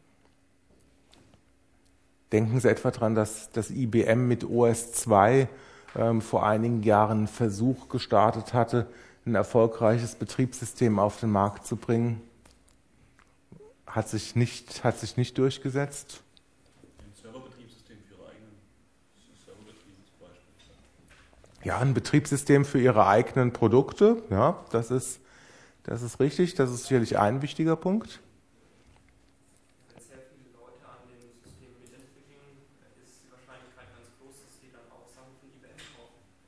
Denken Sie etwa daran, dass das I B M mit O S zwei ähm, vor einigen Jahren einen Versuch gestartet hatte, ein erfolgreiches Betriebssystem auf den Markt zu bringen? Hat sich nicht, hat sich nicht durchgesetzt? Ein Serverbetriebssystem für ihre eigenen Serverbetriebe zum Beispiel. Ja, ein Betriebssystem für Ihre eigenen Produkte, ja, das ist, das ist richtig, das ist sicherlich ein wichtiger Punkt. Wenn sehr viele Leute an dem System mitentwickeln, ist die Wahrscheinlichkeit ganz groß, dass die dann auch Sachen von I B M kaufen.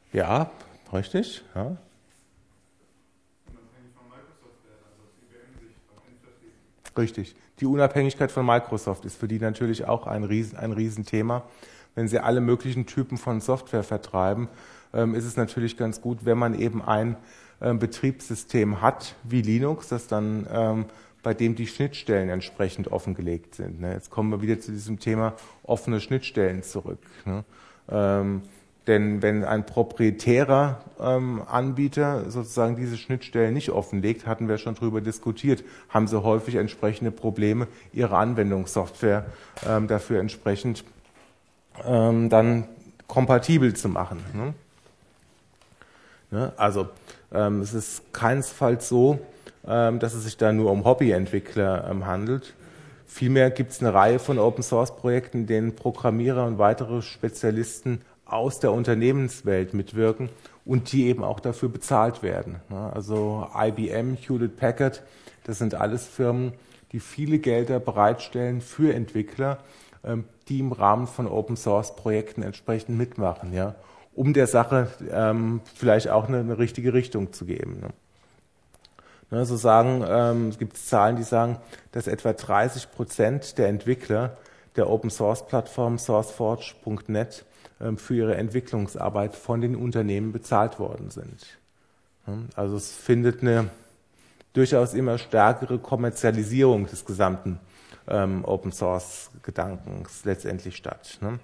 Ja, richtig. Ja. Unabhängig von Microsoft werden, also aus I B M-Sicht, in Vertrieb. Richtig. Die Unabhängigkeit von Microsoft ist für die natürlich auch ein Riesen, ein Riesenthema. Wenn sie alle möglichen Typen von Software vertreiben, ähm, ist es natürlich ganz gut, wenn man eben ein ähm, Betriebssystem hat wie Linux, das dann ähm, bei dem die Schnittstellen entsprechend offengelegt sind. Ne? Jetzt kommen wir wieder zu diesem Thema offene Schnittstellen zurück. Ne? Ähm, denn wenn ein proprietärer ähm, Anbieter sozusagen diese Schnittstellen nicht offenlegt, hatten wir schon darüber diskutiert, haben sie häufig entsprechende Probleme, ihre Anwendungssoftware ähm, dafür entsprechend ähm, dann kompatibel zu machen. Ne? Ne? Also ähm, es ist keinesfalls so, ähm, dass es sich da nur um Hobbyentwickler ähm, handelt. Vielmehr gibt es eine Reihe von Open-Source-Projekten, in denen Programmierer und weitere Spezialisten aus der Unternehmenswelt mitwirken und die eben auch dafür bezahlt werden. Also I B M, Hewlett-Packard, das sind alles Firmen, die viele Gelder bereitstellen für Entwickler, die im Rahmen von Open-Source-Projekten entsprechend mitmachen, ja, um der Sache ähm, vielleicht auch eine, eine richtige Richtung zu geben. Ne? So sagen, ähm, es gibt Zahlen, die sagen, dass etwa dreißig Prozent der Entwickler der Open-Source-Plattform SourceForge Punkt net für ihre Entwicklungsarbeit von den Unternehmen bezahlt worden sind. Also es findet eine durchaus immer stärkere Kommerzialisierung des gesamten ähm, Open-Source-Gedankens letztendlich statt. Ne?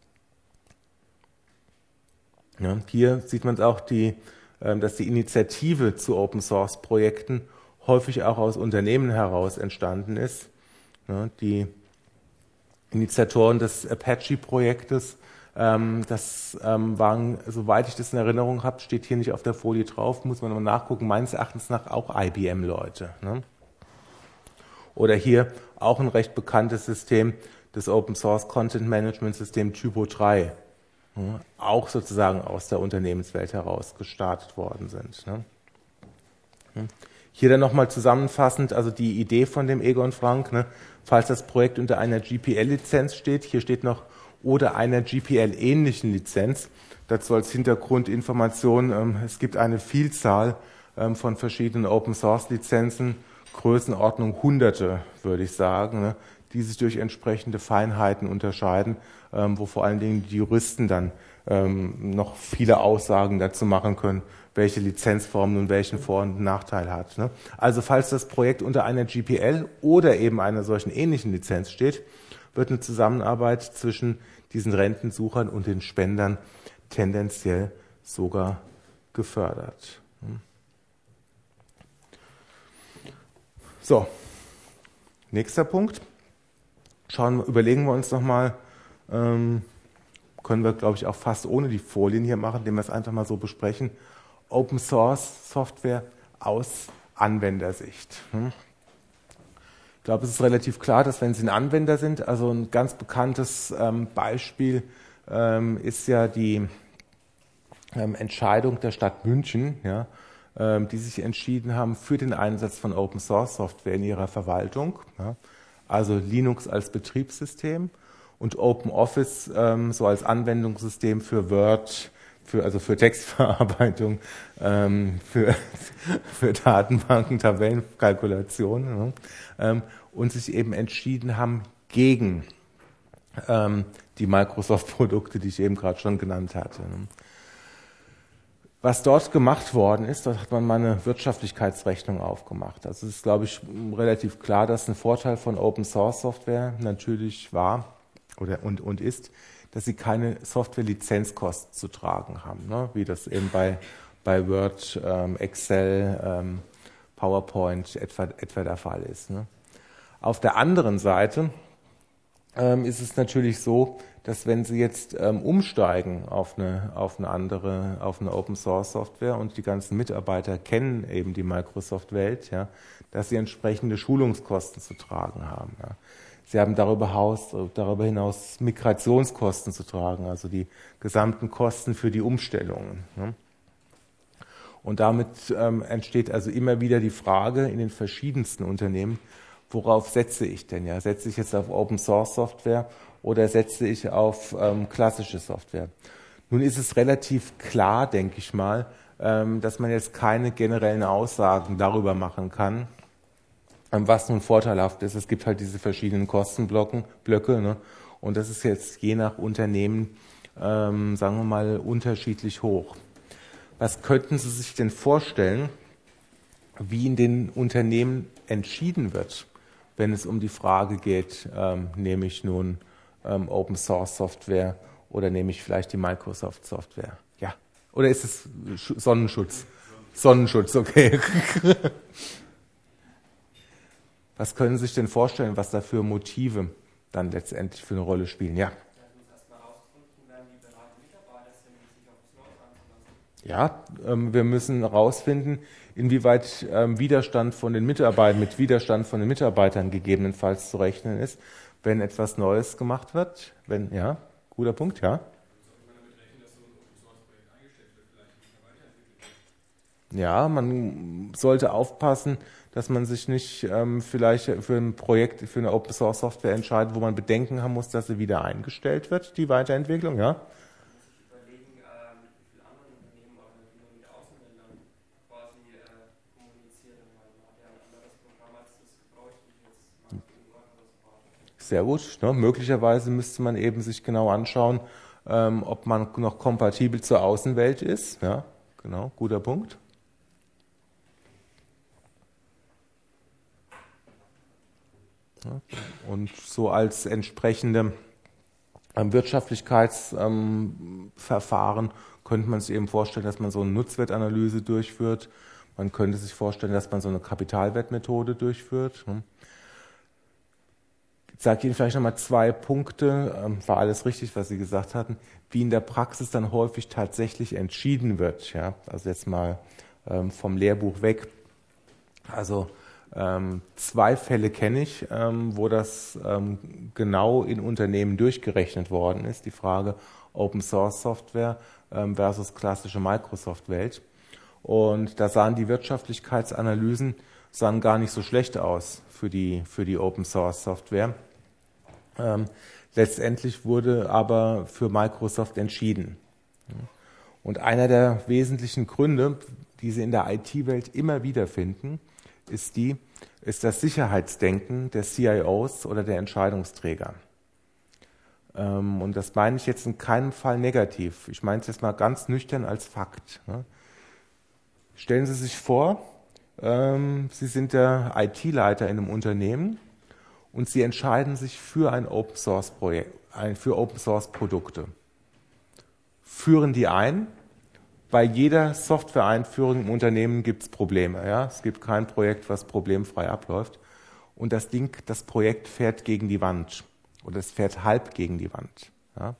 Ja, hier sieht man es auch, die, ähm, dass die Initiative zu Open-Source-Projekten häufig auch aus Unternehmen heraus entstanden ist. Ja, die Initiatoren des Apache-Projektes, Ähm, das ähm, waren, soweit ich das in Erinnerung habe, steht hier nicht auf der Folie drauf, muss man mal nachgucken, meines Erachtens nach auch I B M-Leute. Ne? Oder hier auch ein recht bekanntes System, das Open Source Content Management System Typo drei, ne? Auch sozusagen aus der Unternehmenswelt heraus gestartet worden sind. Ne? Hier dann nochmal zusammenfassend, also die Idee von dem Egon Frank, ne? Falls das Projekt unter einer G P L-Lizenz steht, hier steht noch oder einer G P L-ähnlichen Lizenz. Dazu als Hintergrundinformation, ähm, es gibt eine Vielzahl ähm, von verschiedenen Open-Source-Lizenzen, Größenordnung Hunderte, würde ich sagen, ne, die sich durch entsprechende Feinheiten unterscheiden, ähm, wo vor allen Dingen die Juristen dann ähm, noch viele Aussagen dazu machen können, welche Lizenzform nun welchen Vor- und Nachteil hat. Ne. Also falls das Projekt unter einer G P L oder eben einer solchen ähnlichen Lizenz steht, wird eine Zusammenarbeit zwischen diesen Rentensuchern und den Spendern tendenziell sogar gefördert. So, nächster Punkt. Schauen, überlegen wir uns nochmal, ähm, können wir, glaube ich, auch fast ohne die Folien hier machen, indem wir es einfach mal so besprechen. Open Source Software aus Anwendersicht. Ich glaube, es ist relativ klar, dass wenn Sie ein Anwender sind, also ein ganz bekanntes ähm, Beispiel ähm, ist ja die ähm, Entscheidung der Stadt München, ja, ähm, die sich entschieden haben für den Einsatz von Open Source Software in ihrer Verwaltung, ja, also Linux als Betriebssystem und OpenOffice ähm, so als Anwendungssystem für Word, für, also für Textverarbeitung, ähm, für, für Datenbanken, Tabellenkalkulation, ne, ähm, und sich eben entschieden haben gegen ähm, die Microsoft-Produkte, die ich eben gerade schon genannt hatte. Ne. Was dort gemacht worden ist, dort hat man mal eine Wirtschaftlichkeitsrechnung aufgemacht. Also es ist, glaube ich, relativ klar, dass ein Vorteil von Open-Source-Software natürlich war oder und, und ist, dass sie keine Software-Lizenzkosten zu tragen haben, ne? Wie das eben bei, bei Word, ähm, Excel, ähm, PowerPoint etwa, etwa der Fall ist. Ne? Auf der anderen Seite ähm, ist es natürlich so, dass wenn Sie jetzt ähm, umsteigen auf eine, auf eine andere, auf eine Open-Source-Software und die ganzen Mitarbeiter kennen eben die Microsoft-Welt, ja, dass sie entsprechende Schulungskosten zu tragen haben. Ja. Sie haben darüber hinaus, darüber hinaus Migrationskosten zu tragen, also die gesamten Kosten für die Umstellungen. Ne? Und damit ähm, entsteht also immer wieder die Frage in den verschiedensten Unternehmen, worauf setze ich denn? Ja? Setze ich jetzt auf Open-Source-Software oder setze ich auf ähm, klassische Software? Nun ist es relativ klar, denke ich mal, ähm, dass man jetzt keine generellen Aussagen darüber machen kann, ähm, was nun vorteilhaft ist. Es gibt halt diese verschiedenen Kostenblöcke, Blöcke, ne? Und das ist jetzt je nach Unternehmen, ähm, sagen wir mal, unterschiedlich hoch. Was könnten Sie sich denn vorstellen, wie in den Unternehmen entschieden wird, wenn es um die Frage geht, ähm, nehme ich nun ähm, Open Source Software oder nehme ich vielleicht die Microsoft Software? Ja. Oder ist es Sch- Sonnenschutz? Sonnenschutz, okay. Was können Sie sich denn vorstellen, was da für Motive dann letztendlich für eine Rolle spielen? Ja. Ja, ähm, wir müssen herausfinden, inwieweit ähm, Widerstand von den Mitarbeitern, mit Widerstand von den Mitarbeitern gegebenenfalls zu rechnen ist, wenn etwas Neues gemacht wird. Wenn, ja, guter Punkt, ja. Ja, man sollte aufpassen, dass man sich nicht ähm, vielleicht für ein Projekt, für eine Open Source Software entscheidet, wo man Bedenken haben muss, dass sie wieder eingestellt wird, die Weiterentwicklung, ja. Sehr gut. Ne? Möglicherweise müsste man eben sich genau anschauen, ähm, ob man noch kompatibel zur Außenwelt ist. Ja, genau, guter Punkt. Ja, und so als entsprechende ähm, Wirtschaftlichkeitsverfahren ähm, könnte man sich eben vorstellen, dass man so eine Nutzwertanalyse durchführt. Man könnte sich vorstellen, dass man so eine Kapitalwertmethode durchführt. Hm. Ich sage Ihnen vielleicht nochmal zwei Punkte, ähm, war alles richtig, was Sie gesagt hatten, wie in der Praxis dann häufig tatsächlich entschieden wird. Ja? Also jetzt mal ähm, vom Lehrbuch weg. Also ähm, zwei Fälle kenne ich, ähm, wo das ähm, genau in Unternehmen durchgerechnet worden ist, die Frage Open Source Software ähm, versus klassische Microsoft-Welt. Und da sahen die Wirtschaftlichkeitsanalysen sahen gar nicht so schlecht aus für die, für die Open Source Software. Ähm, letztendlich wurde aber für Microsoft entschieden. Und einer der wesentlichen Gründe, die Sie in der I T-Welt immer wieder finden, ist, die, ist das Sicherheitsdenken der C I Os oder der Entscheidungsträger. Ähm, und das meine ich jetzt in keinem Fall negativ. Ich meine es jetzt mal ganz nüchtern als Fakt. Ne? Stellen Sie sich vor, ähm, Sie sind der I T-Leiter in einem Unternehmen und Sie entscheiden sich für ein Open Source Projekt, für Open Source Produkte. Führen die ein. Bei jeder Software-Einführung im Unternehmen gibt es Probleme. Ja? Es gibt kein Projekt, was problemfrei abläuft. Und das Ding, das Projekt fährt gegen die Wand. Oder es fährt halb gegen die Wand. Ja?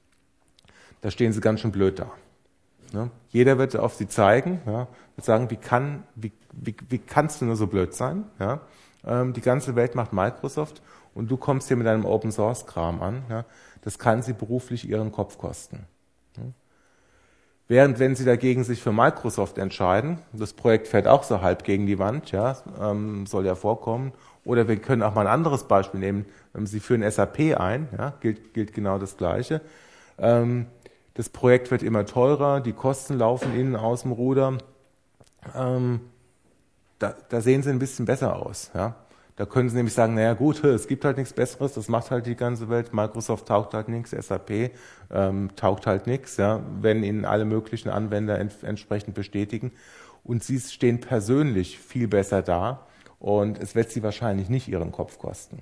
Da stehen Sie ganz schön blöd da. Ja? Jeder wird auf Sie zeigen, ja? Wird sagen, wie, kann, wie, wie, wie kannst du nur so blöd sein? Ja? Ähm, die ganze Welt macht Microsoft und du kommst hier mit deinem Open-Source-Kram an. Ja? Das kann Sie beruflich Ihren Kopf kosten. Ja? Während, wenn Sie dagegen sich für Microsoft entscheiden, das Projekt fährt auch so halb gegen die Wand, ja, ähm, soll ja vorkommen. Oder wir können auch mal ein anderes Beispiel nehmen. Sie führen S A P ein, ja, gilt, gilt genau das Gleiche. Ähm, das Projekt wird immer teurer, die Kosten laufen Ihnen aus dem Ruder. Ähm, da, da sehen Sie ein bisschen besser aus, ja. Da können Sie nämlich sagen, naja gut, es gibt halt nichts Besseres, das macht halt die ganze Welt, Microsoft taugt halt nichts, S A P ähm, taugt halt nichts, ja, wenn Ihnen alle möglichen Anwender ent- entsprechend bestätigen. Und Sie stehen persönlich viel besser da und es wird Sie wahrscheinlich nicht Ihren Kopf kosten.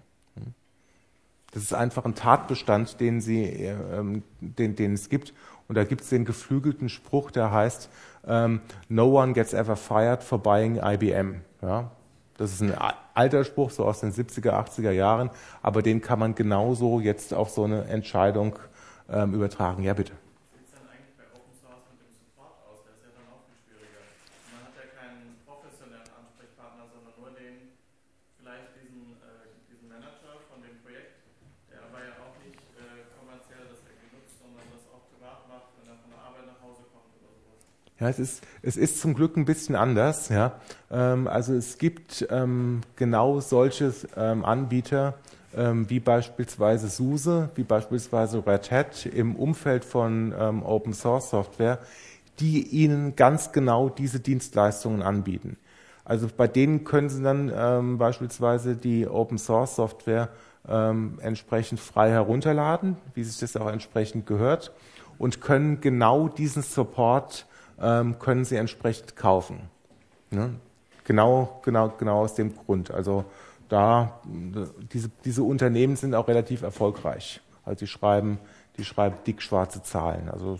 Das ist einfach ein Tatbestand, den, Sie, ähm, den, den es gibt. Und da gibt es den geflügelten Spruch, der heißt, ähm, no one gets ever fired for buying I B M. Ja? Das ist ein alter Spruch, so aus den siebziger, achtziger Jahren, aber den kann man genauso jetzt auf so eine Entscheidung ähm, übertragen. Ja, bitte. Wie sieht es dann eigentlich bei Open Source mit dem Support aus? Der ist ja dann auch viel schwieriger. Man hat ja keinen professionellen Ansprechpartner, sondern nur den, vielleicht diesen, äh, diesen Manager von dem Projekt, der aber ja auch nicht äh, kommerziell das irgendwie nutzt, sondern das auch privat macht, wenn er von der Arbeit nach Hause kommt oder sowas. Ja, es ist, es ist zum Glück ein bisschen anders. Ja. Ähm, also es gibt ähm, genau solche ähm, Anbieter, ähm, wie beispielsweise SUSE, wie beispielsweise Red Hat im Umfeld von ähm, Open Source Software, die ihnen ganz genau diese Dienstleistungen anbieten. Also bei denen können Sie dann ähm, beispielsweise die Open Source Software ähm, entsprechend frei herunterladen, wie sich das auch entsprechend gehört, und können genau diesen Support ähm, können Sie entsprechend kaufen. Ne? Genau, genau, genau aus dem Grund. Also da diese, diese Unternehmen sind auch relativ erfolgreich. Also die schreiben, die schreiben dick schwarze Zahlen. Also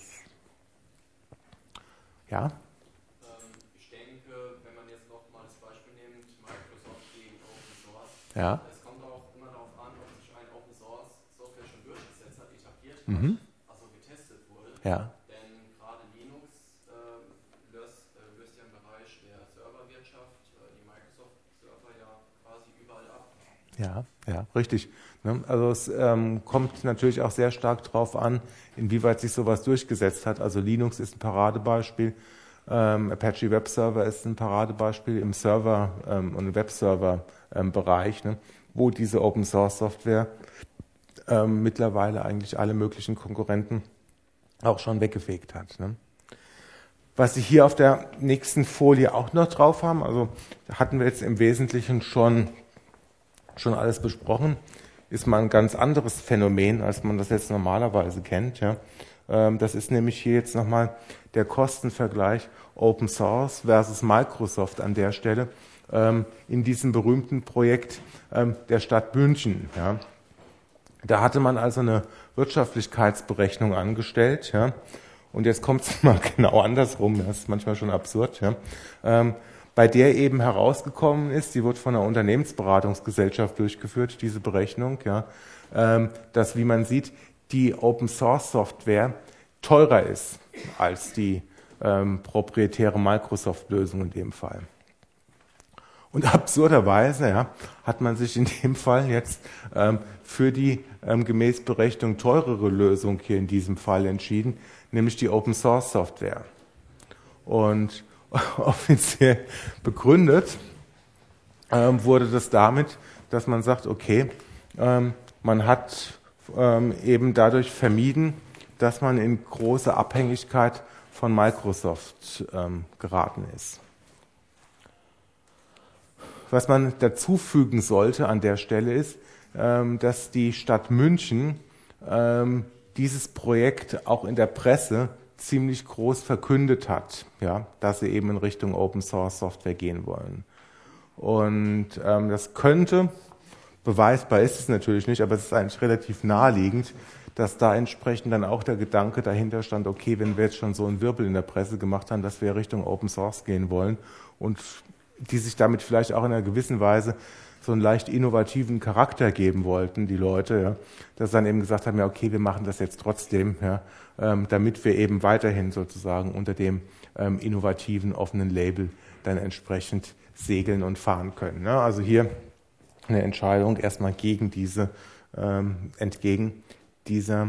ja. Ich denke, wenn man jetzt noch mal das Beispiel nimmt, Microsoft gegen Open Source, Ja. es kommt auch immer darauf an, ob sich ein Open Source Software schon durchgesetzt hat, etabliert hat, Mhm. also getestet wurde. Ja. Denn gerade Linux äh, löst, äh, löst ja im Bereich der Serverwirtschaft äh, die Microsoft-Server ja quasi überall ab. Ja, ja, richtig. Also es ähm, kommt natürlich auch sehr stark darauf an, inwieweit sich sowas durchgesetzt hat. Also Linux ist ein Paradebeispiel, ähm, Apache Web Server ist ein Paradebeispiel im Server- ähm, und Webserver-Bereich, ähm, ne, wo diese Open Source Software ähm, mittlerweile eigentlich alle möglichen Konkurrenten auch schon weggefegt hat. Ne. Was Sie hier auf der nächsten Folie auch noch drauf haben, also hatten wir jetzt im Wesentlichen schon schon alles besprochen, ist mal ein ganz anderes Phänomen, als man das jetzt normalerweise kennt. Ja. Das ist nämlich hier jetzt nochmal der Kostenvergleich Open Source versus Microsoft an der Stelle in diesem berühmten Projekt der Stadt München. Ja. Da hatte man also eine Wirtschaftlichkeitsberechnung angestellt. Ja. Und jetzt kommt es mal genau andersrum, das ist manchmal schon absurd. Ja. Bei der eben herausgekommen ist, die wird von einer Unternehmensberatungsgesellschaft durchgeführt, diese Berechnung, ja, ähm, dass, wie man sieht, die Open-Source-Software teurer ist als die ähm, proprietäre Microsoft-Lösung in dem Fall. Und absurderweise ja, hat man sich in dem Fall jetzt ähm, für die ähm, gemäß Berechnung teurere Lösung hier in diesem Fall entschieden, nämlich die Open-Source-Software. Und offiziell begründet ähm, wurde das damit, dass man sagt, okay, ähm, man hat ähm, eben dadurch vermieden, dass man in große Abhängigkeit von Microsoft ähm, geraten ist. Was man dazu fügen sollte an der Stelle ist, ähm, dass die Stadt München ähm, dieses Projekt auch in der Presse ziemlich groß verkündet hat, ja, dass sie eben in Richtung Open Source Software gehen wollen. Und ähm, das könnte, beweisbar ist es natürlich nicht, aber es ist eigentlich relativ naheliegend, dass da entsprechend dann auch der Gedanke dahinter stand, okay, wenn wir jetzt schon so einen Wirbel in der Presse gemacht haben, dass wir Richtung Open Source gehen wollen und die sich damit vielleicht auch in einer gewissen Weise so einen leicht innovativen Charakter geben wollten, die Leute, ja, dass dann eben gesagt haben, ja, okay, wir machen das jetzt trotzdem, ja, ähm, damit wir eben weiterhin sozusagen unter dem ähm, innovativen, offenen Label dann entsprechend segeln und fahren können. Ne? Also hier eine Entscheidung erstmal gegen diese, ähm, entgegen dieser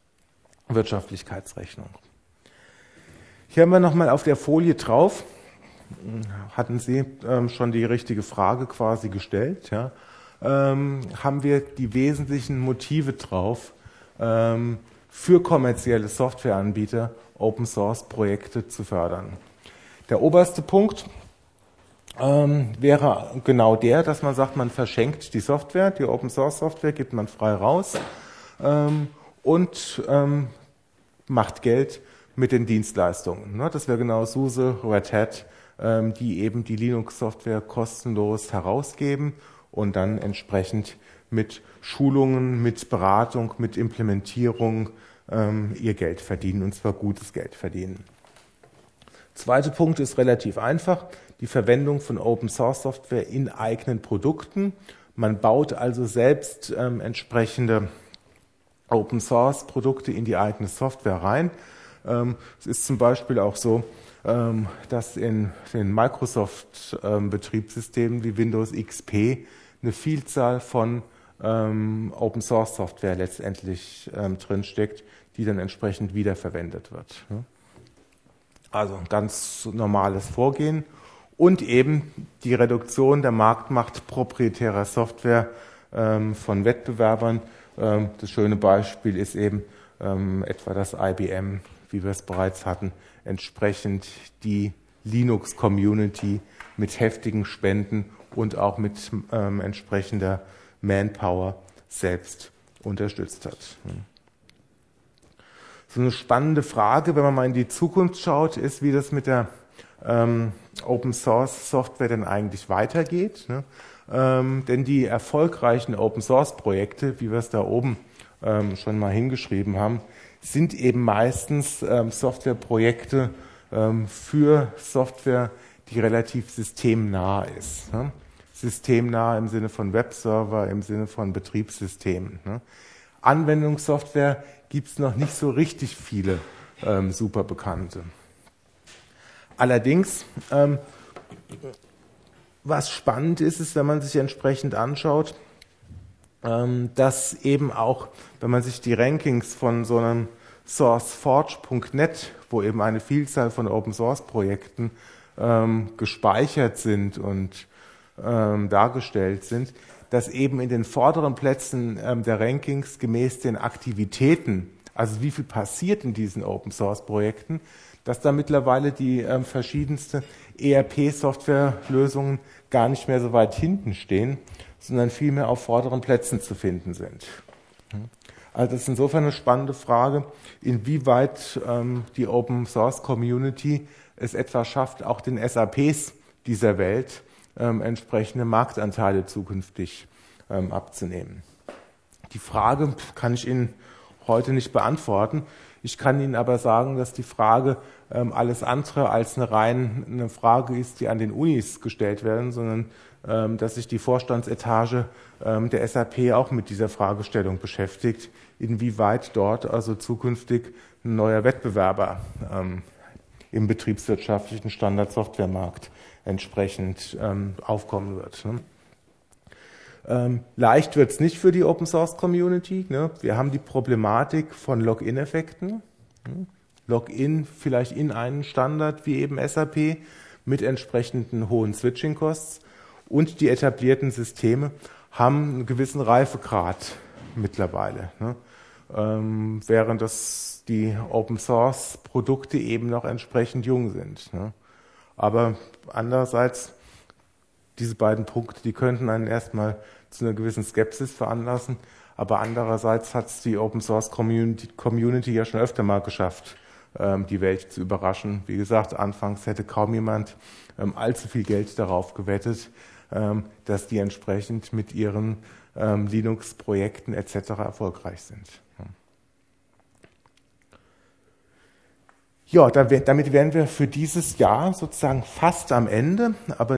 Wirtschaftlichkeitsrechnung. Hier haben wir nochmal auf der Folie drauf, hatten Sie ähm, schon die richtige Frage quasi gestellt, ja, ähm, haben wir die wesentlichen Motive drauf, ähm, für kommerzielle Softwareanbieter Open-Source-Projekte zu fördern. Der oberste Punkt ähm, wäre genau der, dass man sagt, man verschenkt die Software, die Open-Source-Software gibt man frei raus ähm, und ähm, macht Geld mit den Dienstleistungen. Ne? Das wäre genau SUSE, Red Hat, die eben die Linux-Software kostenlos herausgeben und dann entsprechend mit Schulungen, mit Beratung, mit Implementierung ähm, ihr Geld verdienen, und zwar gutes Geld verdienen. Zweiter Punkt ist relativ einfach, die Verwendung von Open-Source-Software in eigenen Produkten. Man baut also selbst ähm, entsprechende Open-Source-Produkte in die eigene Software rein. Ähm, es ist zum Beispiel auch so, dass in den Microsoft-Betriebssystemen wie Windows X P eine Vielzahl von ähm, Open-Source-Software letztendlich ähm, drinsteckt, die dann entsprechend wiederverwendet wird. Also ein ganz normales Vorgehen und eben die Reduktion der Marktmacht proprietärer Software ähm, von Wettbewerbern. Ähm, das schöne Beispiel ist eben ähm, etwa das I B M, wie wir es bereits hatten, entsprechend die Linux-Community mit heftigen Spenden und auch mit ähm, entsprechender Manpower selbst unterstützt hat. So eine spannende Frage, wenn man mal in die Zukunft schaut, ist, wie das mit der ähm, Open-Source-Software denn eigentlich weitergeht. Ne? Ähm, denn die erfolgreichen Open-Source-Projekte, wie wir es da oben ähm, schon mal hingeschrieben haben, sind eben meistens ähm, Softwareprojekte ähm, für Software, die relativ systemnah ist. Ne? Systemnah im Sinne von Webserver, im Sinne von Betriebssystemen. Ne? Anwendungssoftware gibt es noch nicht so richtig viele ähm, super bekannte. Allerdings, ähm, was spannend ist, ist, wenn man sich entsprechend anschaut, ähm, dass eben auch, wenn man sich die Rankings von so einem sourceforge punkt net, wo eben eine Vielzahl von Open-Source-Projekten ähm, gespeichert sind und ähm, dargestellt sind, dass eben in den vorderen Plätzen ähm, der Rankings gemäß den Aktivitäten, also wie viel passiert in diesen Open-Source-Projekten, dass da mittlerweile die ähm, verschiedensten E R P-Softwarelösungen gar nicht mehr so weit hinten stehen, sondern vielmehr auf vorderen Plätzen zu finden sind. Also das ist insofern eine spannende Frage, inwieweit ähm, die Open-Source-Community es etwa schafft, auch den S A Ps dieser Welt ähm, entsprechende Marktanteile zukünftig ähm, abzunehmen. Die Frage kann ich Ihnen heute nicht beantworten. Ich kann Ihnen aber sagen, dass die Frage ähm, alles andere als eine rein eine Frage ist, die an den Unis gestellt werden, sondern ähm, dass sich die Vorstandsetage ähm, der S A P auch mit dieser Fragestellung beschäftigt, inwieweit dort also zukünftig ein neuer Wettbewerber ähm, im betriebswirtschaftlichen Standardsoftwaremarkt entsprechend ähm, aufkommen wird. Ne? Ähm, leicht wird es nicht für die Open-Source-Community. Ne? Wir haben die Problematik von Login-Effekten. Ne? Login vielleicht in einen Standard wie eben S A P mit entsprechenden hohen Switching-Costs. Und die etablierten Systeme haben einen gewissen Reifegrad mittlerweile. Ne? Ähm, während das die Open-Source-Produkte eben noch entsprechend jung sind. Ne? Aber andererseits, diese beiden Punkte, die könnten einen erstmal zu einer gewissen Skepsis veranlassen, aber andererseits hat es die Open-Source-Community Community ja schon öfter mal geschafft, ähm, die Welt zu überraschen. Wie gesagt, anfangs hätte kaum jemand ähm, allzu viel Geld darauf gewettet, ähm, dass die entsprechend mit ihren ähm, Linux-Projekten et cetera erfolgreich sind. Ja, damit wären wir für dieses Jahr sozusagen fast am Ende, aber